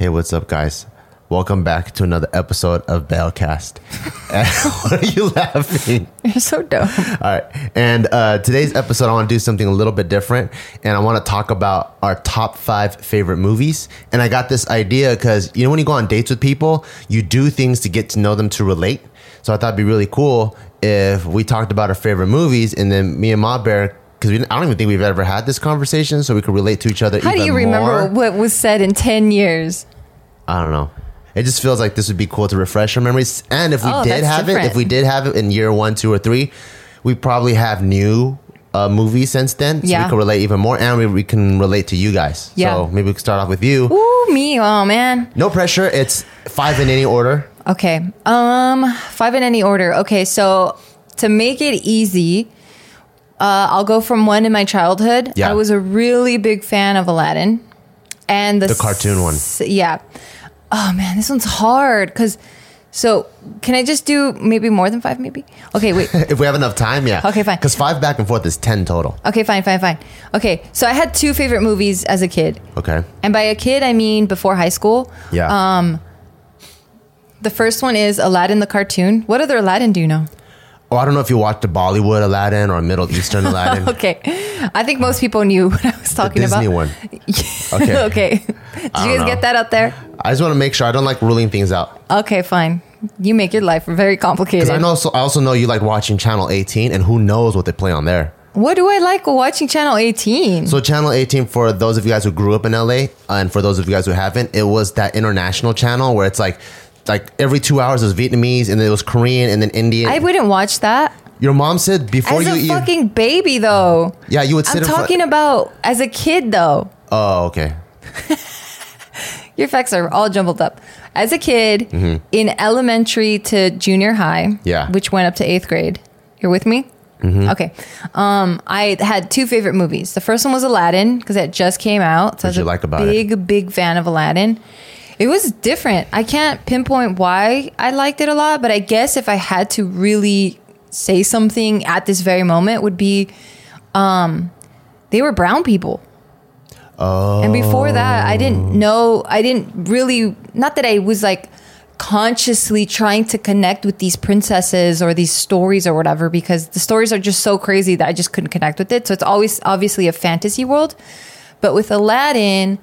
Hey, what's up, guys? Welcome back to another episode of Bailcast. What are you laughing? You're so dumb. All right. And today's episode, I want to do something a little bit different. And I want to talk about our top 5 favorite movies. And I got this idea because, you know, when you go on dates with people, you do things to get to know them to relate. So I thought it'd be really cool if we talked about our favorite movies and then me and Ma Bear, because I don't even think we've ever had this conversation, so we could relate to each other even more. How do you remember what was said in 10 years? I don't know. It just feels like this would be cool to refresh our memories. And if we did have it in year 1, 2, or 3, we probably have new movies since then. So we can relate even more, and we can relate to you guys. Yeah. So maybe we can start off with you. Ooh, me. Oh, man. No pressure. It's 5 in any order. Okay. 5 in any order. Okay. So to make it easy, I'll go from 1 in my childhood. Yeah. I was a really big fan of Aladdin. And the cartoon one. Yeah. Oh, man, this one's hard because... So, can I just do maybe more than 5, maybe? Okay, wait. If we have enough time, yeah. Okay, fine. Because 5 back and forth is 10 total. Okay, fine. Okay, so I had 2 favorite movies as a kid. Okay. And by a kid, I mean before high school. Yeah. The first one is Aladdin the cartoon. What other Aladdin do you know? Oh, I don't know if you watched the Bollywood Aladdin or Middle Eastern Aladdin. Okay. I think most people knew what I was talking the Disney about. Disney one. Okay. Okay. Did you guys get that out there? I just want to make sure. I don't like ruling things out. Okay, fine. You make your life very complicated. Because I also know you like watching Channel 18, and who knows what they play on there. What do I like watching Channel 18? So Channel 18, for those of you guys who grew up in LA, and for those of you guys who haven't, it was that international channel where it's like every 2 hours it was Vietnamese, and then it was Korean, and then Indian. I wouldn't watch that. Your mom said before as you a eat. fucking baby, though. Yeah, you would sit I'm in front. talking about as a kid, though. Oh, okay. Your facts are all jumbled up. As a kid, in elementary to junior high, which went up to 8th grade. You're with me? Mm-hmm. Okay. I had 2 favorite movies. The first one was Aladdin, because it just came out. So what did you like about it? Big fan of Aladdin. It was different. I can't pinpoint why I liked it a lot, but I guess if I had to really say something at this very moment would be they were brown people. Oh. And before that, I didn't really, not that I was like consciously trying to connect with these princesses or these stories or whatever, because the stories are just so crazy that I just couldn't connect with it. So it's always obviously a fantasy world. But with Aladdin,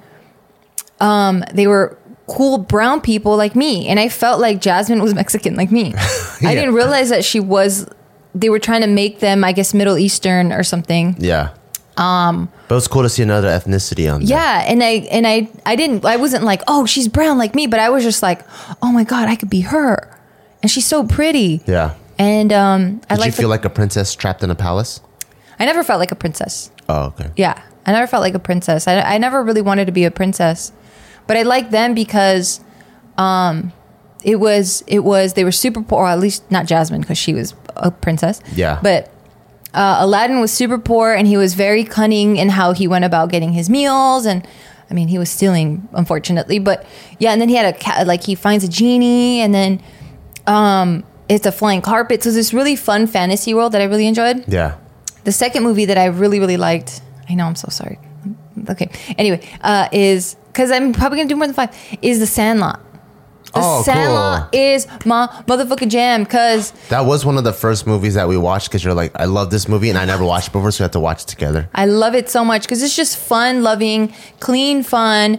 they were cool brown people like me. And I felt like Jasmine was Mexican like me. Yeah. I didn't realize that they were trying to make them, I guess, Middle Eastern or something. Yeah. But it was cool to see another ethnicity on there. Yeah, and I wasn't like, oh, she's brown like me, but I was just like, oh my God, I could be her. And she's so pretty. Yeah. And Did you feel like a princess trapped in a palace? I never felt like a princess. Oh, okay. Yeah, I never felt like a princess. I never really wanted to be a princess. But I liked them because they were super poor, or at least not Jasmine, because she was a princess. Yeah. But Aladdin was super poor, and he was very cunning in how he went about getting his meals. And I mean, he was stealing, unfortunately. But yeah, and then he had he finds a genie, and then it's a flying carpet. So it's this really fun fantasy world that I really enjoyed. Yeah. The second movie that I really, really liked, I know, I'm so sorry. Okay. Anyway, is, because I'm probably going to do more than 5, is The Sandlot. The Sandlot is my motherfucking jam, because... That was one of the first movies that we watched, because you're like, I love this movie, and I never watched it before, so we had to watch it together. I love it so much, because it's just fun, loving, clean fun.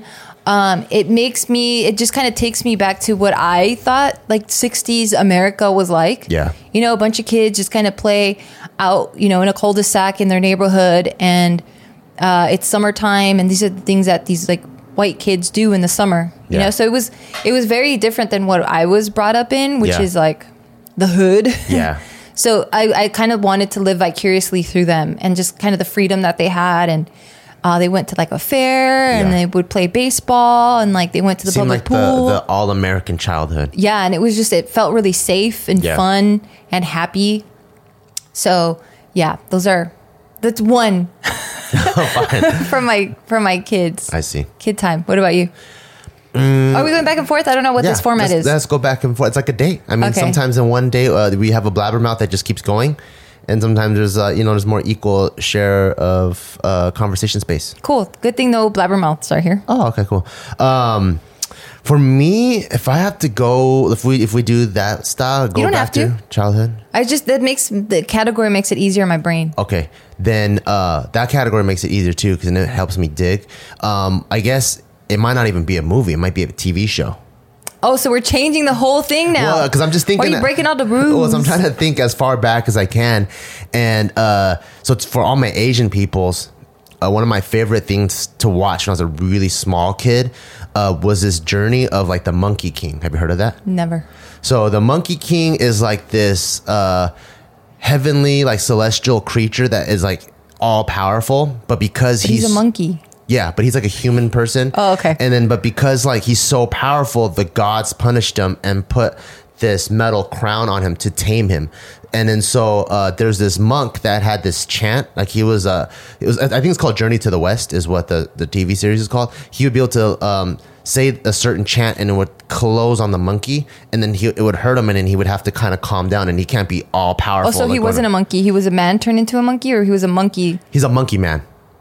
It just kind of takes me back to what I thought, like, 60s America was like. Yeah. You know, a bunch of kids just kind of play out, you know, in a cul-de-sac in their neighborhood, and it's summertime, and these are the things that these, like, white kids do in the summer, you know? So it was very different than what I was brought up in, which is like the hood. Yeah. So I kind of wanted to live vicariously through them, and just kind of the freedom that they had. And they went to like a fair, and they would play baseball, and like they went to the public pool. The all-American childhood. Yeah. And it felt really safe and fun and happy. So yeah, that's one. from my kids. I see. Kid time. What about you? Are we going back and forth? I don't know what this format is. Let's go back and forth. It's like a date. I mean, sometimes in one day we have a blabbermouth that just keeps going, and sometimes there's more equal share of conversation space. Cool. Good thing no blabbermouths are here. Oh, okay, cool. For me, if I have to go, if we do that style, go don't back have to. childhood. The category makes it easier in my brain. Okay, then that category makes it easier too because it helps me dig. I guess it might not even be a movie; it might be a TV show. Oh, so we're changing the whole thing now? Well, because I'm just thinking. Why are you breaking all the rules? Well, so I'm trying to think as far back as I can, and so it's for all my Asian peoples. One of my favorite things to watch when I was a really small kid was this journey of like the Monkey King. Have you heard of that? Never. So the Monkey King is like this heavenly, like celestial creature that is like all powerful, but because He's a monkey. Yeah, but he's like a human person. Oh, okay. And then, but because like he's so powerful, the gods punished him and put this metal crown on him to tame him. And then so there's this monk that had this chant. Like he was, I think it's called Journey to the West is what the TV series is called. He would be able to say a certain chant and it would close on the monkey, and then it would hurt him, and then he would have to kind of calm down, and he can't be all powerful. Oh, so he like wasn't a monkey. He was a man turned into a monkey, or he was a monkey? He's a monkey man.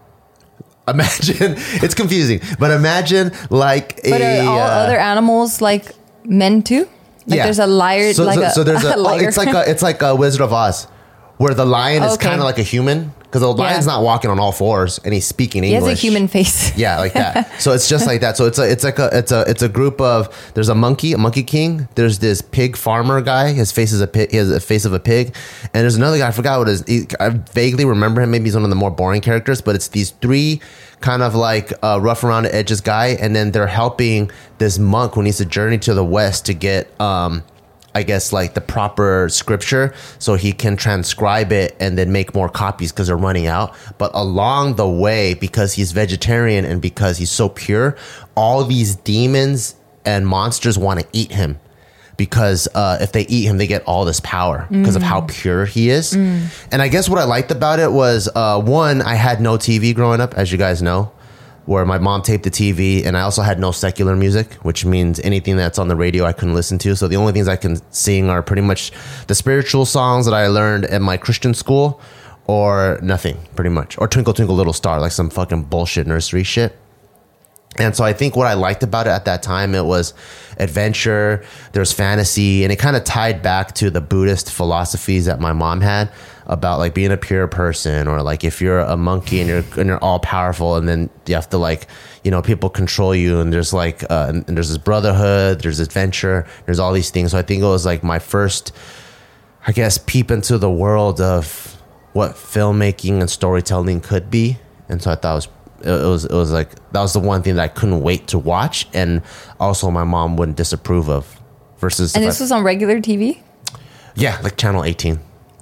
Imagine, it's confusing, but imagine like but are all other animals like men too? Like there's a liar, so there's a liar. it's like a Wizard of Oz, where the lion is Okay. kind of like a human because the lion's not walking on all fours and he's speaking He English. has a human face. Yeah, like that. So it's just like that. So it's a group of, there's a monkey king. There's this pig farmer guy. His face is a pig. He has a face of a pig. And there's another guy. I forgot what I vaguely remember him. Maybe he's one of the more boring characters. But it's these three kind of like rough around the edges guy, and then they're helping this monk who needs to journey to the west to get I guess like the proper scripture so he can transcribe it and then make more copies because they're running out. But along the way, because he's vegetarian and because he's so pure, all these demons and monsters want to eat him because if they eat him, they get all this power because of how pure he is. And I guess what I liked about it was, one, I had no TV growing up, as you guys know, where my mom taped the TV, and I also had no secular music, which means anything that's on the radio I couldn't listen to. So the only things I can sing are pretty much the spiritual songs that I learned at my Christian school, or nothing, pretty much. Or Twinkle Twinkle Little Star, like some fucking bullshit nursery shit. And so I think what I liked about it at that time, it was adventure, there's fantasy, and it kind of tied back to the Buddhist philosophies that my mom had about like being a pure person, or like if you're a monkey and you're all powerful, and then you have to like, you know, people control you, and there's like and there's this brotherhood, there's adventure, there's all these things. So I think it was like my first, I guess, peep into the world of what filmmaking and storytelling could be. And so I thought it was like that was the one thing that I couldn't wait to watch, and also my mom wouldn't disapprove of. Versus, and this was on regular TV. Yeah, like Channel 18.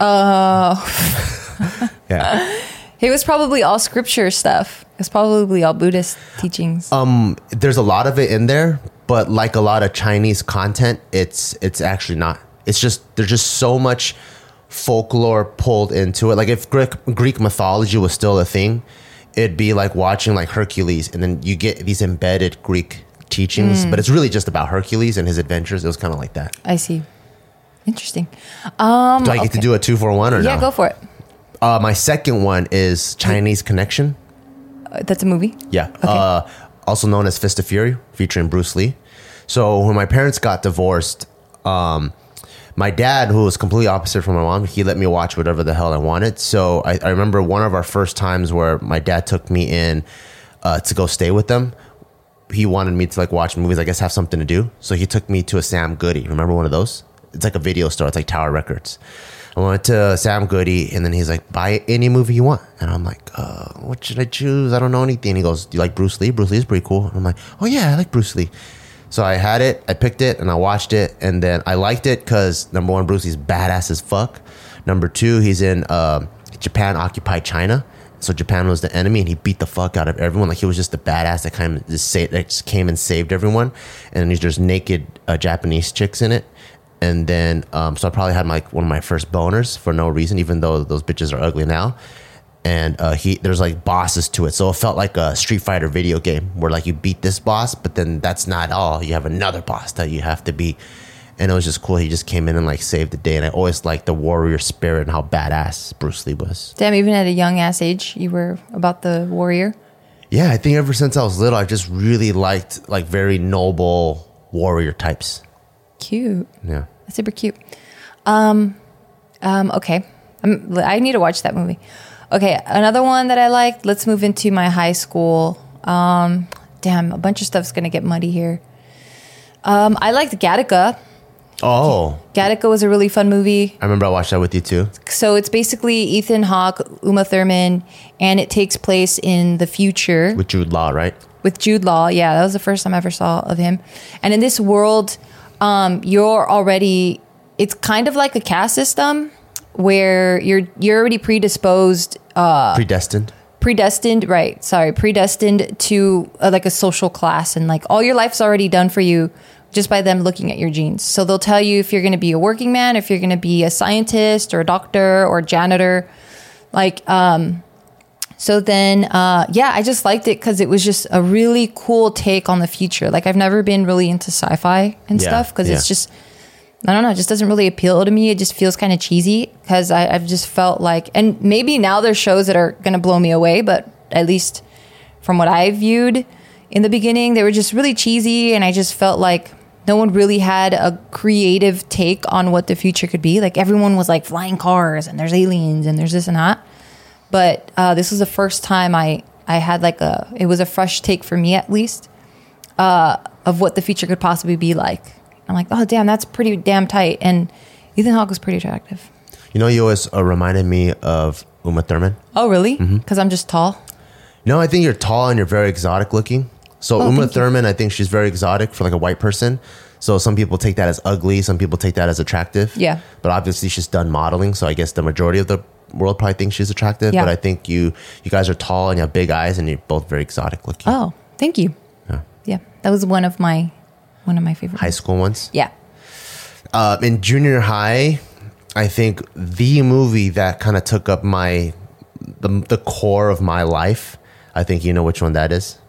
Oh. Yeah. It was probably all scripture stuff. It's probably all Buddhist teachings. There's a lot of it in there, but like a lot of Chinese content, it's actually not. It's just there's just so much folklore pulled into it. Like if Greek mythology was still a thing, it'd be like watching like Hercules, and then you get these embedded Greek teachings, but it's really just about Hercules and his adventures. It was kind of like that. I see. Interesting. Do I get to do a 2-for-1 or no? Yeah, go for it. My second one is Chinese Connection. That's a movie? Yeah. Okay. Also known as Fist of Fury, featuring Bruce Lee. So when my parents got divorced, my dad, who was completely opposite from my mom, he let me watch whatever the hell I wanted. So I remember one of our first times where my dad took me in to go stay with them. He wanted me to like watch movies, I guess have something to do. So he took me to a Sam Goody. Remember one of those? It's like a video store. It's like Tower Records. I went to Sam Goody, and then he's like, buy any movie you want. And I'm like, what should I choose? I don't know anything. He goes, do you like Bruce Lee? Bruce Lee's pretty cool. And I'm like, oh yeah, I like Bruce Lee. So I had it, I picked it, and I watched it. And then I liked it because, number one, Bruce Lee's badass as fuck. Number two, he's in Japan occupied China. So Japan was the enemy, and he beat the fuck out of everyone. Like he was just the badass that kind of just came and saved everyone. And there's just naked Japanese chicks in it. And then, so I probably had one of my first boners for no reason, even though those bitches are ugly now. And there's like bosses to it. So it felt like a Street Fighter video game where like you beat this boss, but then that's not all. You have another boss that you have to beat. And it was just cool. He just came in and like saved the day. And I always liked the warrior spirit and how badass Bruce Lee was. Damn, even at a young ass age, you were about the warrior? Yeah, I think ever since I was little, I just really liked like very noble warrior types. Cute. Yeah. That's super cute. Okay. I need to watch that movie. Okay, another one that I liked. Let's move into my high school. Damn, a bunch of stuff's gonna get muddy here. I liked Gattaca. Oh. Gattaca was a really fun movie. I remember I watched that with you too. So it's basically Ethan Hawke, Uma Thurman, and it takes place in the future. With Jude Law, right? With Jude Law, yeah, that was the first time I ever saw of him. And in this world, it's kind of like a caste system where you're already predisposed. Predestined. Predestined to like a social class, and like all your life's already done for you just by them looking at your genes. So they'll tell you if you're going to be a working man, if you're going to be a scientist or a doctor or a janitor. So then, I just liked it because it was just a really cool take on the future. Like I've never been really into sci-fi and stuff because it's just, I don't know, it just doesn't really appeal to me. It just feels kind of cheesy because I've just felt like, and maybe now there's shows that are going to blow me away, but at least from what I viewed in the beginning, they were just really cheesy. And I just felt like no one really had a creative take on what the future could be. Like everyone was like flying cars and there's aliens and there's this and that. But this was the first time I had it was a fresh take for me at least of what the future could possibly be like. I'm like, oh, damn, that's pretty damn tight. And Ethan Hawke was pretty attractive. You know, you always reminded me of Uma Thurman. Oh, really? Because I'm just tall? No, I think you're tall and you're very exotic looking. So Uma Thurman, I think she's very exotic for like a white person. So some people take that as ugly. Some people take that as attractive. Yeah. But obviously she's done modeling. So I guess the majority of the world probably thinks she's attractive. Yeah. But I think you guys are tall and you have big eyes and you're both very exotic looking. Oh, thank you. Yeah. That was one of my favorite high school ones. Yeah. In junior high, I think the movie that kind of took up the core of my life, I think you know which one that is.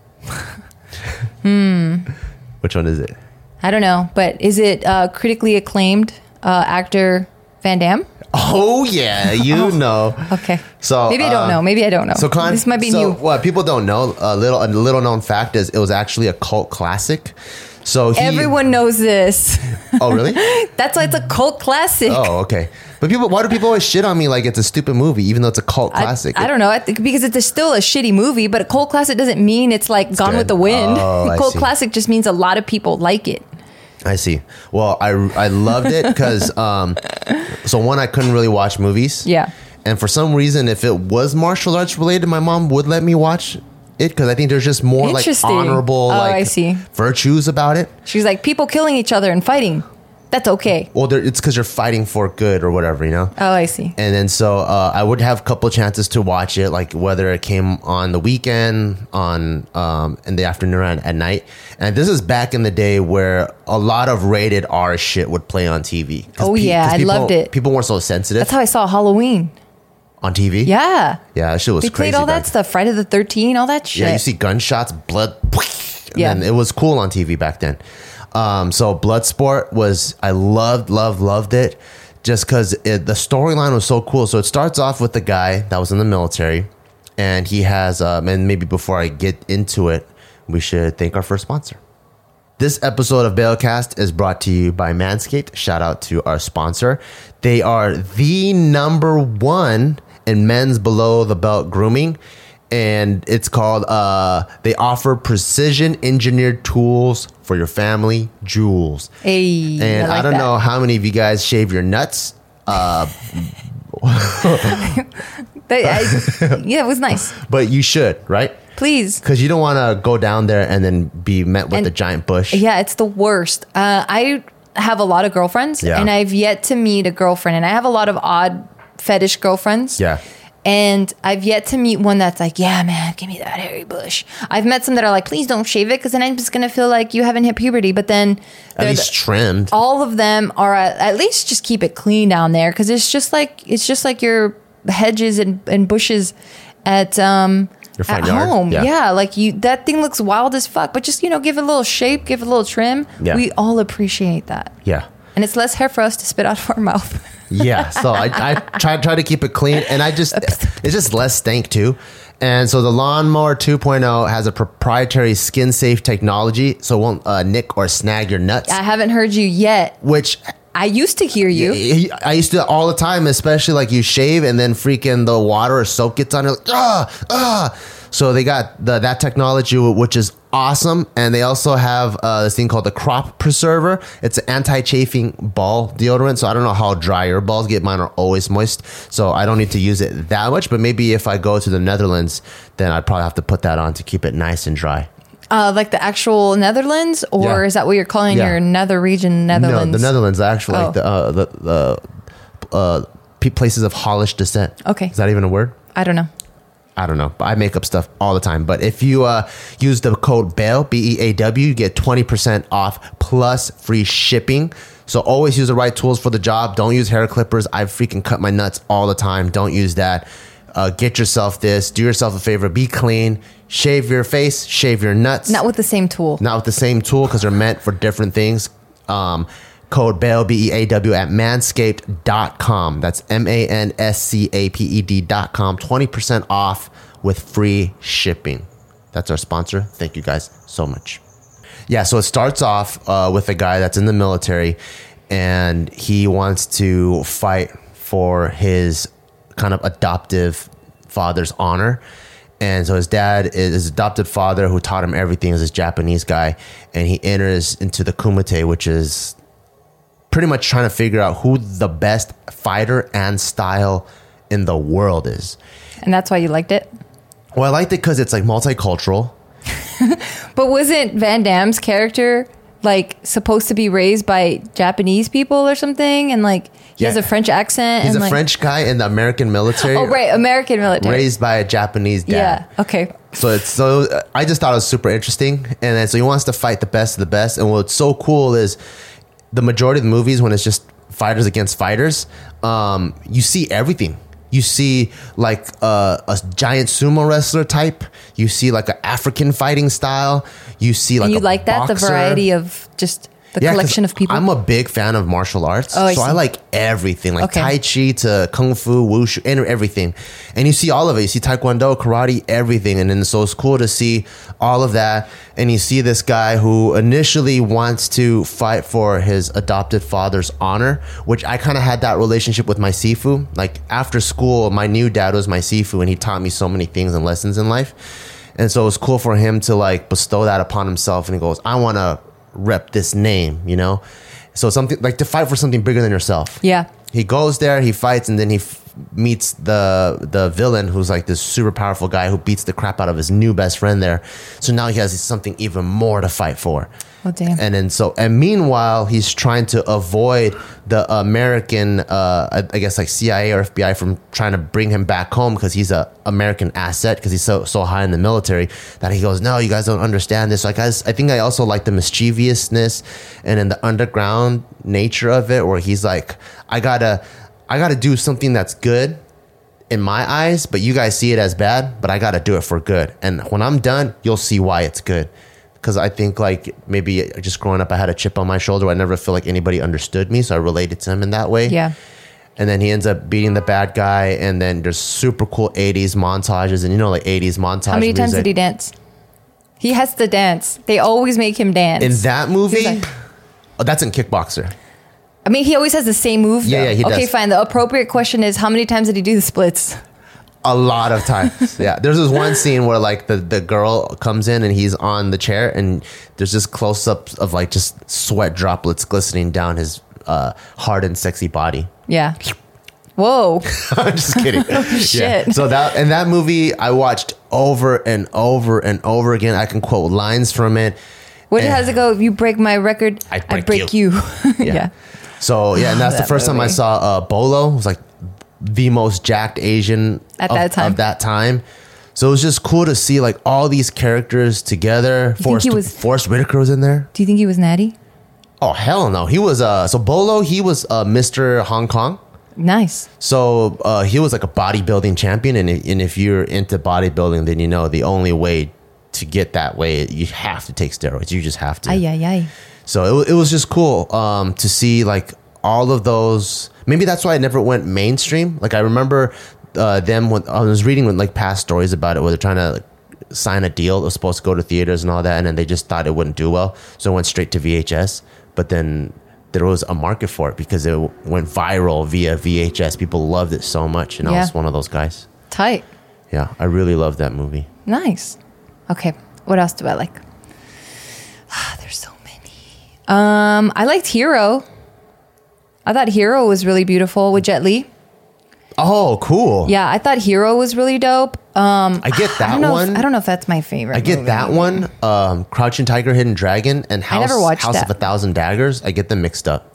Which one is it? I don't know, but is it critically acclaimed actor Van Damme? Oh yeah, know. Okay. So maybe I don't know. Maybe I don't know. So this might be new. What people don't know, a little known fact is it was actually a cult classic. So everyone knows this. Oh really? That's why it's a cult classic. Oh okay. But why do people always shit on me like it's a stupid movie, even though it's a cult classic? I don't know. I think because it's still a shitty movie, but a cult classic doesn't mean it's like Gone with the Wind. Oh, Cult classic just means a lot of people like it. I see. Well, I loved it because, so one, I couldn't really watch movies. Yeah. And for some reason, if it was martial arts related, my mom would let me watch it because I think there's just more like honorable I see. virtues about it. She's like, people killing each other and fighting. That's okay. Well, it's because you're fighting for good or whatever, you know? Oh, I see. And then so I would have a couple chances to watch it, like whether it came on the weekend, in the afternoon or at night. And this is back in the day where a lot of rated R shit would play on TV. Oh, yeah. I loved it. People weren't so sensitive. That's how I saw Halloween. On TV? Yeah. Yeah, that shit was they crazy. They played all that stuff. Friday the 13th, all that shit. Yeah, you see gunshots, blood. And it was cool on TV back then. So Bloodsport was, I loved it just because the storyline was so cool. So it starts off with the guy that was in the military and he has, and maybe before I get into it, we should thank our first sponsor. This episode of Bailcast is brought to you by Manscaped. Shout out to our sponsor. They are the #1 in men's below the belt grooming. And it's called, they offer precision engineered tools for your family jewels. Hey, and I don't know how many of you guys shave your nuts. Yeah, it was nice. But you should, right? Please. Because you don't want to go down there and then be met with a giant bush. Yeah, it's the worst. I have a lot of girlfriends and I've yet to meet a girlfriend. And I have a lot of odd fetish girlfriends. Yeah. And I've yet to meet one that's like, yeah, man, give me that hairy bush. I've met some that are like, please don't shave it because then I'm just going to feel like you haven't hit puberty. But then at least trimmed. All of them are at least just keep it clean down there because it's just like your hedges and bushes at home. Yeah, like that thing looks wild as fuck. But just give it a little shape, give it a little trim. Yeah. We all appreciate that. Yeah. And it's less hair for us to spit out of our mouth. Yeah, so I try to keep it clean, and it's just less stank too. And so the Lawnmower 2.0 has a proprietary skin-safe technology, so it won't nick or snag your nuts. I haven't heard you yet. Which I used to hear you. I used to do it all the time, especially like you shave and then freaking the water or soap gets on it. Like, So they got that technology, which is awesome. And they also have this thing called the Crop Preserver. It's an anti-chafing ball deodorant. So I don't know how dry your balls get. Mine are always moist. So I don't need to use it that much. But maybe if I go to the Netherlands, then I'd probably have to put that on to keep it nice and dry. Like the actual Netherlands? Or is that what you're calling your nether region Netherlands? No, the Netherlands, actually. Like the places of Hollish descent. Okay. Is that even a word? I don't know. But I make up stuff all the time. But if you use the code BEAW, B-E-A-W, you get 20% off plus free shipping. So always use the right tools for the job. Don't use hair clippers. I freaking cut my nuts all the time. Don't use that. Get yourself this. Do yourself a favor. Be clean. Shave your face. Shave your nuts. Not with the same tool. Not with the same tool because they're meant for different things. Code BEAW, B-E-A-W, at manscaped.com. That's manscaped.com. 20% off with free shipping. That's our sponsor. Thank you guys so much. Yeah, so it starts off with a guy that's in the military, and he wants to fight for his kind of adoptive father's honor. And so his dad is his adopted father, who taught him everything, is this Japanese guy, and he enters into the Kumite, which is pretty much trying to figure out who the best fighter and style in the world is. And that's why you liked it? Well, I liked it because it's like multicultural. But wasn't Van Damme's character like supposed to be raised by Japanese people or something? And like he has a French accent. He's and a French guy in the American military. Oh, right. American military. Raised by a Japanese dad. Yeah. Okay. So I just thought it was super interesting. And then so he wants to fight the best of the best. And what's so cool is the majority of the movies, when it's just fighters against fighters, you see everything. You see like a giant sumo wrestler type. You see like an African fighting style. You see like and you a like that, boxer. the variety of just the collection of people. I'm a big fan of martial arts. Oh, I like everything, like Tai Chi to Kung Fu, Wushu, and everything. And you see all of it. You see Taekwondo, karate, everything. And then so it's cool to see all of that. And you see this guy who initially wants to fight for his adopted father's honor, which I kind of had that relationship with my Sifu. Like after school, my new dad was my Sifu, and he taught me so many things and lessons in life. And so it's cool for him to like bestow that upon himself. And he goes, I want to rep this name, you know? So something like to fight for something bigger than yourself. Yeah. He goes there, he fights, and then he meets the villain, who's like this super powerful guy who beats the crap out of his new best friend there. So now he has something even more to fight for. Oh, damn. And meanwhile, he's trying to avoid the American, I guess like CIA or FBI from trying to bring him back home because he's a American asset because he's so high in the military that he goes, no, you guys don't understand this. Like I think I also like the mischievousness and in the underground nature of it, where he's like, I gotta do something that's good in my eyes, but you guys see it as bad, but I gotta do it for good. And when I'm done, you'll see why it's good. Because I think like maybe just growing up, I had a chip on my shoulder. I never feel like anybody understood me. So I related to him in that way. Yeah. And then he ends up beating the bad guy. And then there's super cool 80s montages. And you know, like 80s montages. How many times did he dance? He has to dance. They always make him dance. In that movie? That's in Kickboxer. I mean, he always has the same move. Yeah, he does. Okay, fine. The appropriate question is, how many times did he do the splits? A lot of times. Yeah. There's this one scene where like the girl comes in and he's on the chair and there's just close-ups of like just sweat droplets glistening down his hard and sexy body. Yeah. Whoa. I'm just kidding. Oh, shit. Yeah. So that movie I watched over and over and over again. I can quote lines from it. What does it go? If you break my record, I break you. Yeah. So yeah, and that's the first time I saw Bolo. It was like the most jacked Asian of that time. So it was just cool to see like all these characters together. Forrest Whitaker was in there. Do you think he was natty? Oh hell no. He was so Bolo, he was Mr. Hong Kong. Nice. So he was like a bodybuilding champion, and if you're into bodybuilding, then you know the only way to get that way, you have to take steroids. You just have to. Ay. So it was just cool to see like all of those. Maybe that's why it never went mainstream. Like I remember them when I was reading like past stories about it, where they're trying to like, sign a deal. It was supposed to go to theaters and all that, and then they just thought it wouldn't do well, so it went straight to VHS. But then there was a market for it because it went viral via VHS. People loved it so much, and I was one of those guys. Tight. Yeah, I really love that movie. Nice. Okay, what else do I like? There's so many. I liked Hero. I thought Hero was really beautiful with Jet Li. Oh, cool. Yeah, I thought Hero was really dope. I get that one. I don't know if that's my favorite. I get movie. that one. Crouching Tiger, Hidden Dragon, and House that. of a Thousand Daggers. I get them mixed up.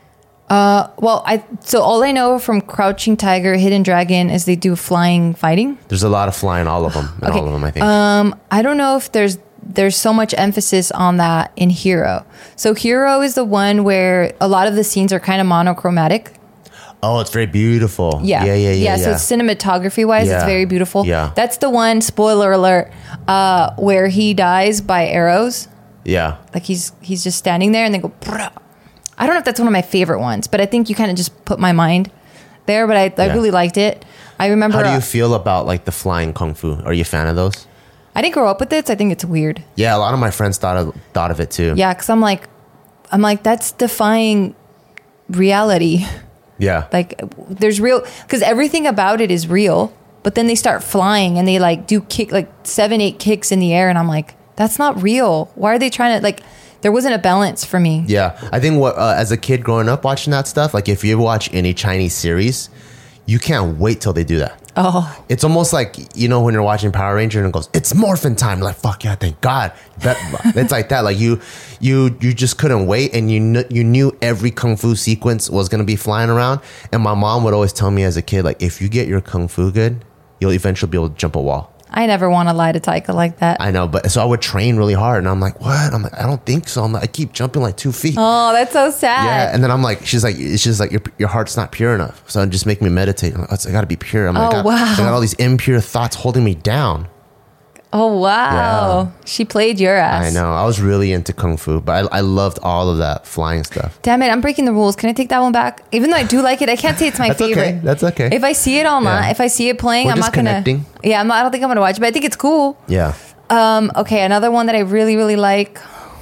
So all I know from Crouching Tiger, Hidden Dragon is they do flying fighting. There's a lot of flying, all of them. All of them, I think. I don't know if there's so much emphasis on that in Hero. So Hero is the one where a lot of the scenes are kind of monochromatic. Oh, it's very beautiful. Yeah. So cinematography wise, it's very beautiful. Yeah. That's the one, spoiler alert, where he dies by arrows. Yeah. Like he's just standing there and they go, Brah. I don't know if that's one of my favorite ones, but I think you kind of just put my mind there, but I really liked it. I remember. How do you feel about like the flying kung fu? Are you a fan of those? I didn't grow up with it, so I think it's weird. Yeah, a lot of my friends thought of it too. Yeah, because I'm like, that's defying reality. Yeah. Like there's real, because everything about it is real, but then they start flying and they like do kick like 7-8 kicks in the air, and I'm like, that's not real. Why are they trying to like? There wasn't a balance for me. Yeah, I think as a kid growing up watching that stuff, like if you watch any Chinese series, you can't wait till they do that. Oh, it's almost like, you know, when you're watching Power Ranger and it goes, it's morphin' time. Like, fuck yeah, thank God. It's like that. Like you just couldn't wait, and you knew every kung fu sequence was gonna be flying around. And my mom would always tell me as a kid, like, if you get your kung fu good, you'll eventually be able to jump a wall. I never want to lie to Taika like that. I know, but so I would train really hard, and I'm like, what? I'm like, I don't think so. I'm like, I keep jumping like 2 feet. Oh, that's so sad. Yeah, and then I'm like, she's like, it's just like your heart's not pure enough. So just make me meditate. I'm like, I got to be pure. I'm like, wow. I got all these impure thoughts holding me down. Oh wow, Yeah. She played your ass. I know. I was really into kung fu, but I loved all of that flying stuff. Damn it, I'm breaking the rules. Can I take that one back? Even though I do like it, I can't say it's my That's favorite. okay. That's okay. If I see it online, if I see it playing, We're I'm just not gonna. connecting. Yeah, I don't think I'm gonna watch it, but I think it's cool. Yeah. Okay, another one that I really, really like.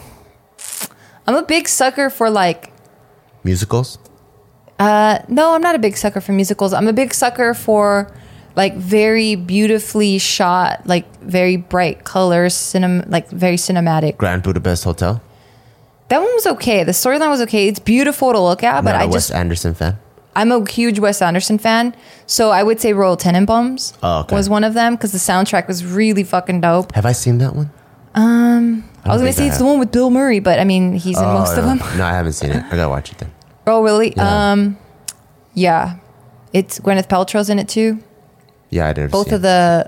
I'm a big sucker for like. Musicals? No, I'm not a big sucker for musicals. I'm a big sucker for like very beautifully shot, like very bright colors, like very cinematic. Grand Budapest Hotel? That one was okay. The storyline was okay. It's beautiful to look at, but Not a Wes Anderson fan? I'm a huge Wes Anderson fan, so I would say Royal Tenenbaums was one of them because the soundtrack was really fucking dope. Have I seen that one? I was gonna say it's the one with Bill Murray, but I mean he's in most of them. No, I haven't seen it. I gotta watch it then. Oh really? Yeah. Yeah, it's Gwyneth Paltrow's in it too. Yeah, I did. Both of the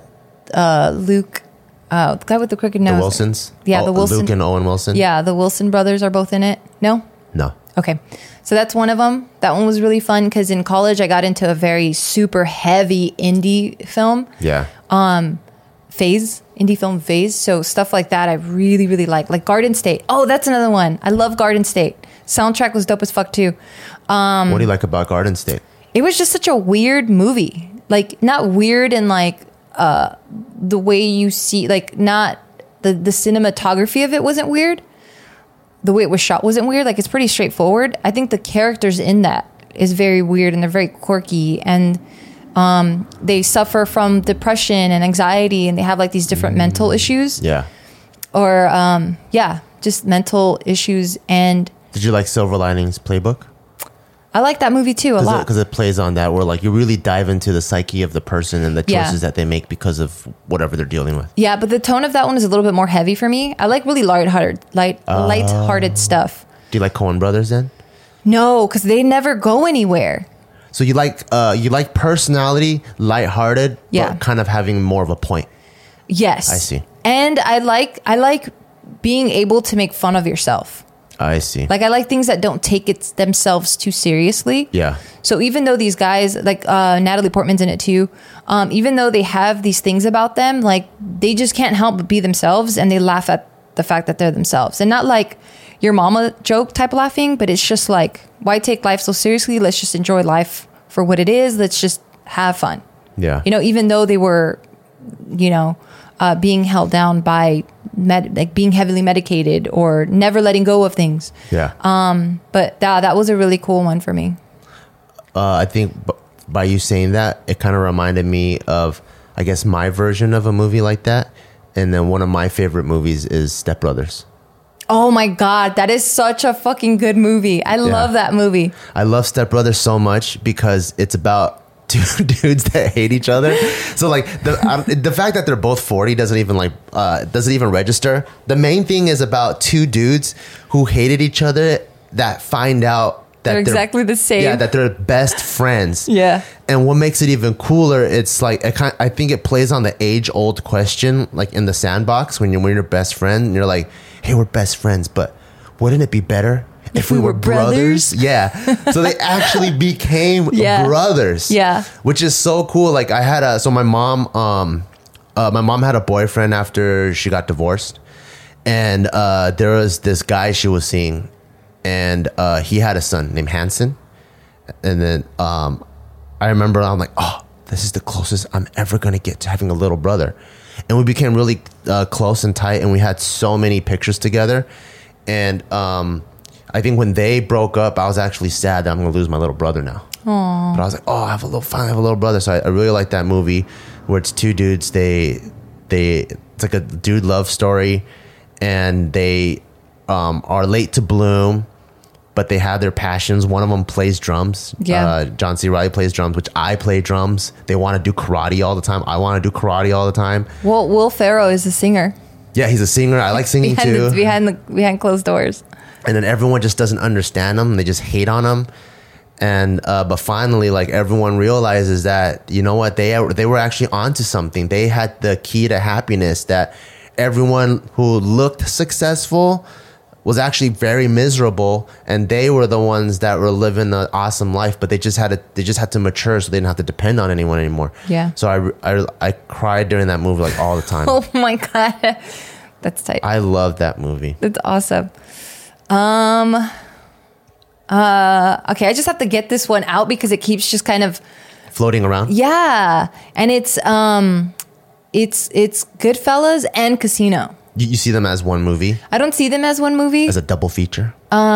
Luke, the guy with the crooked nose. The Wilsons? Yeah, the Wilson. Luke and Owen Wilson? Yeah, the Wilson brothers are both in it. No? No. Okay. So that's one of them. That one was really fun because in college I got into a very super heavy indie film. Yeah. Indie film phase. So stuff like that I really, really like Garden State. Oh, that's another one. I love Garden State. Soundtrack was dope as fuck too. What do you like about Garden State? It was just such a weird movie. Like not weird in like the way you see, like not the cinematography of it wasn't weird. The way it was shot wasn't weird. Like it's pretty straightforward. I think the characters in that is very weird and they're very quirky and they suffer from depression and anxiety and they have like these different mental issues. Yeah. Or just mental issues. And did you like Silver Linings Playbook? I like that movie too a lot. Because it plays on that where like you really dive into the psyche of the person and the choices that they make because of whatever they're dealing with. Yeah, but the tone of that one is a little bit more heavy for me. I like really light-hearted stuff. Do you like Coen Brothers then? No, because they never go anywhere. So you like personality, lighthearted, but kind of having more of a point. Yes. I see. And I like being able to make fun of yourself. I see. Like I like things that don't take themselves too seriously. Yeah. So even though these guys, like Natalie Portman's in it too, even though they have these things about them, like they just can't help but be themselves, and they laugh at the fact that they're themselves, and not like your mama joke type of laughing, but it's just like, why take life so seriously? Let's just enjoy life for what it is. Let's just have fun. Yeah. You know, even though they were, you know, being held down by like being heavily medicated or never letting go of things. Yeah. But that was a really cool one for me. I think by you saying that, it kind of reminded me of, I guess, my version of a movie like that. And then one of my favorite movies is Step Brothers. Oh my God, that is such a fucking good movie. I love that movie. I love Step Brothers so much because it's about two dudes that hate each other. So like the fact that they're both 40 doesn't even register. The main thing is about two dudes who hated each other that find out that they're exactly the same. Yeah, that they're best friends. Yeah. And what makes it even cooler, it's like I think it plays on the age-old question, like in the sandbox when you're best friend and you're like, hey, we're best friends, but wouldn't it be better if we were brothers? Yeah. So they actually became brothers. Yeah. Which is so cool. Like I had my mom had a boyfriend after she got divorced, and there was this guy she was seeing, and he had a son named Hanson. And then I remember I'm like, oh, this is the closest I'm ever going to get to having a little brother. And we became really close and tight, and we had so many pictures together. And I think when they broke up, I was actually sad that I'm going to lose my little brother now. Aww. But I was like, oh, I have a little brother. So I really like that movie where it's two dudes. It's like a dude love story, and they are late to bloom, but they have their passions. One of them plays drums. Yeah. John C. Reilly plays drums, which I play drums. They want to do karate all the time. I want to do karate all the time. Well, Will Ferrell is a singer. Yeah, he's a singer. I like singing too. Behind closed doors. And then everyone just doesn't understand him. They just hate on him. And but finally, like, everyone realizes that, you know what, they were actually onto something. They had the key to happiness, that everyone who looked successful was actually very miserable, and they were the ones that were living an awesome life, but they just had to mature, so they didn't have to depend on anyone anymore. Yeah. So I cried during that movie like all the time. Oh my God. That's tight. I love that movie. That's awesome. Okay, I just have to get this one out because it keeps just kind of floating around. Yeah. And it's Goodfellas and Casino. You see them as one movie? I don't see them as one movie. As a double feature?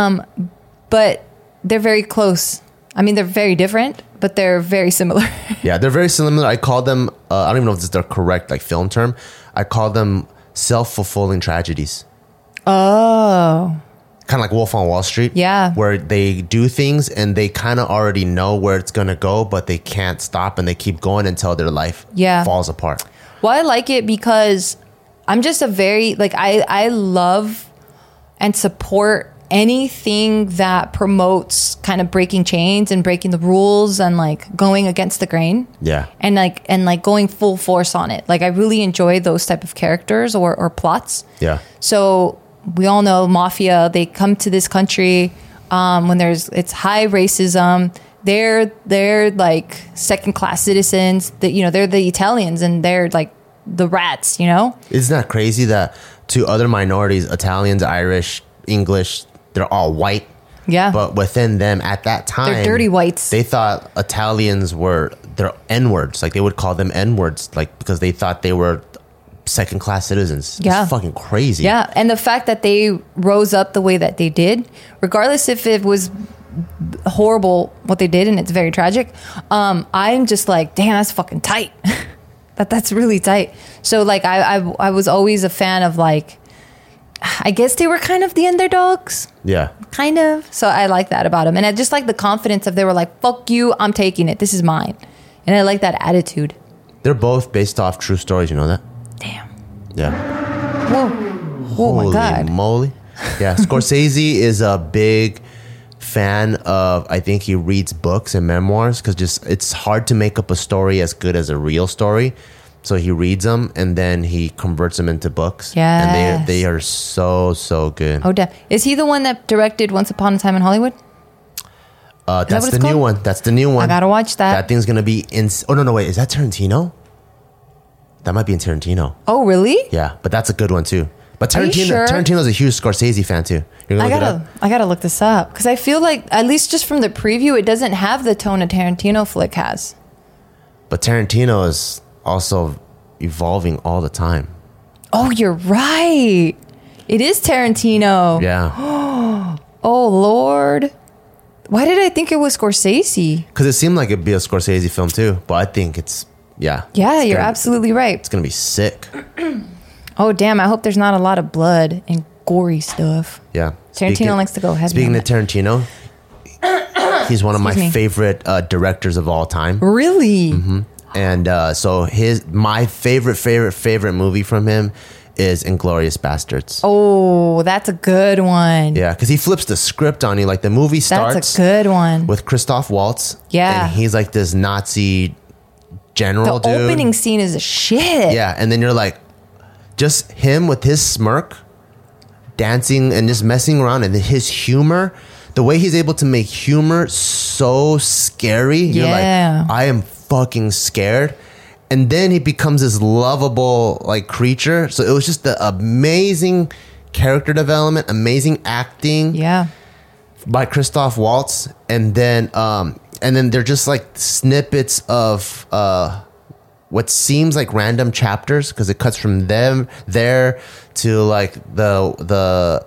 But they're very close. I mean, they're very different, but they're very similar. Yeah, they're very similar. I call them, I don't even know if this is the correct like film term. I call them self-fulfilling tragedies. Oh. Kind of like Wolf on Wall Street. Yeah. Where they do things and they kind of already know where it's going to go, but they can't stop and they keep going until their life falls apart. Well, I like it because I'm just a very, like, I love and support anything that promotes kind of breaking chains and breaking the rules and like going against the grain. Yeah. And like going full force on it. Like, I really enjoy those type of characters or plots. Yeah. So we all know mafia, they come to this country when it's high racism. They're like second class citizens that, you know, they're the Italians and they're like the rats, you know? Isn't that crazy that to other minorities, Italians, Irish, English, they're all white? Yeah. But within them at that time, they're dirty whites. They thought Italians were their N-words. Like, they would call them N-words, like, because they thought they were second class citizens. Yeah. It's fucking crazy. Yeah. And the fact that they rose up the way that they did, regardless if it was horrible what they did and it's very tragic, I'm just like, damn, that's fucking tight. That's really tight. So like I was always a fan of, like, I guess they were kind of the underdogs. Yeah. Kind of. So I like that about them. And I just like the confidence of, they were like, fuck you, I'm taking it. This is mine. And I like that attitude. They're both based off true stories, you know that? Damn. Yeah. Whoa. Oh my God. Holy moly. Yeah. Scorsese is a big fan of, I think he reads books and memoirs because just it's hard to make up a story as good as a real story. So he reads them and then he converts them into books. Yeah. And they are so good. Oh, damn. Is he the one that directed Once Upon a Time in Hollywood? That's the new one. That's the new one. I gotta watch that. That thing's gonna be in. Oh no, wait. Is that Tarantino? That might be in Tarantino. Oh, really? Yeah, but that's a good one too. But Are you sure? Tarantino's a huge Scorsese fan too. You're gonna look it up? I gotta look this up because I feel like at least just from the preview, it doesn't have the tone a Tarantino flick has. But Tarantino is also evolving all the time. Oh, you're right. It is Tarantino. Yeah. Oh Lord. Why did I think it was Scorsese? Because it seemed like it'd be a Scorsese film too, but I think it's Yeah, you're absolutely right. It's gonna be sick. Oh damn! I hope there's not a lot of blood and gory stuff. Yeah. Tarantino likes to go heavy. Speaking on of Tarantino, he's one of my favorite directors of all time. Really? Mm-hmm. And so my favorite movie from him is Inglourious Bastards. Oh, that's a good one. Yeah, because he flips the script on you. Like the movie starts That's a good one. with Christoph Waltz. Yeah. And he's like this Nazi general The dude. opening scene is a shit. Yeah, and then you're like, just him with his smirk, dancing and just messing around, and his humor, the way he's able to make humor so scary. You're Yeah. like, I am fucking scared. And then he becomes this lovable like creature. So it was just the amazing character development, amazing acting Yeah. by Christoph Waltz, and then they're just like snippets of what seems like random chapters because it cuts from them there to like the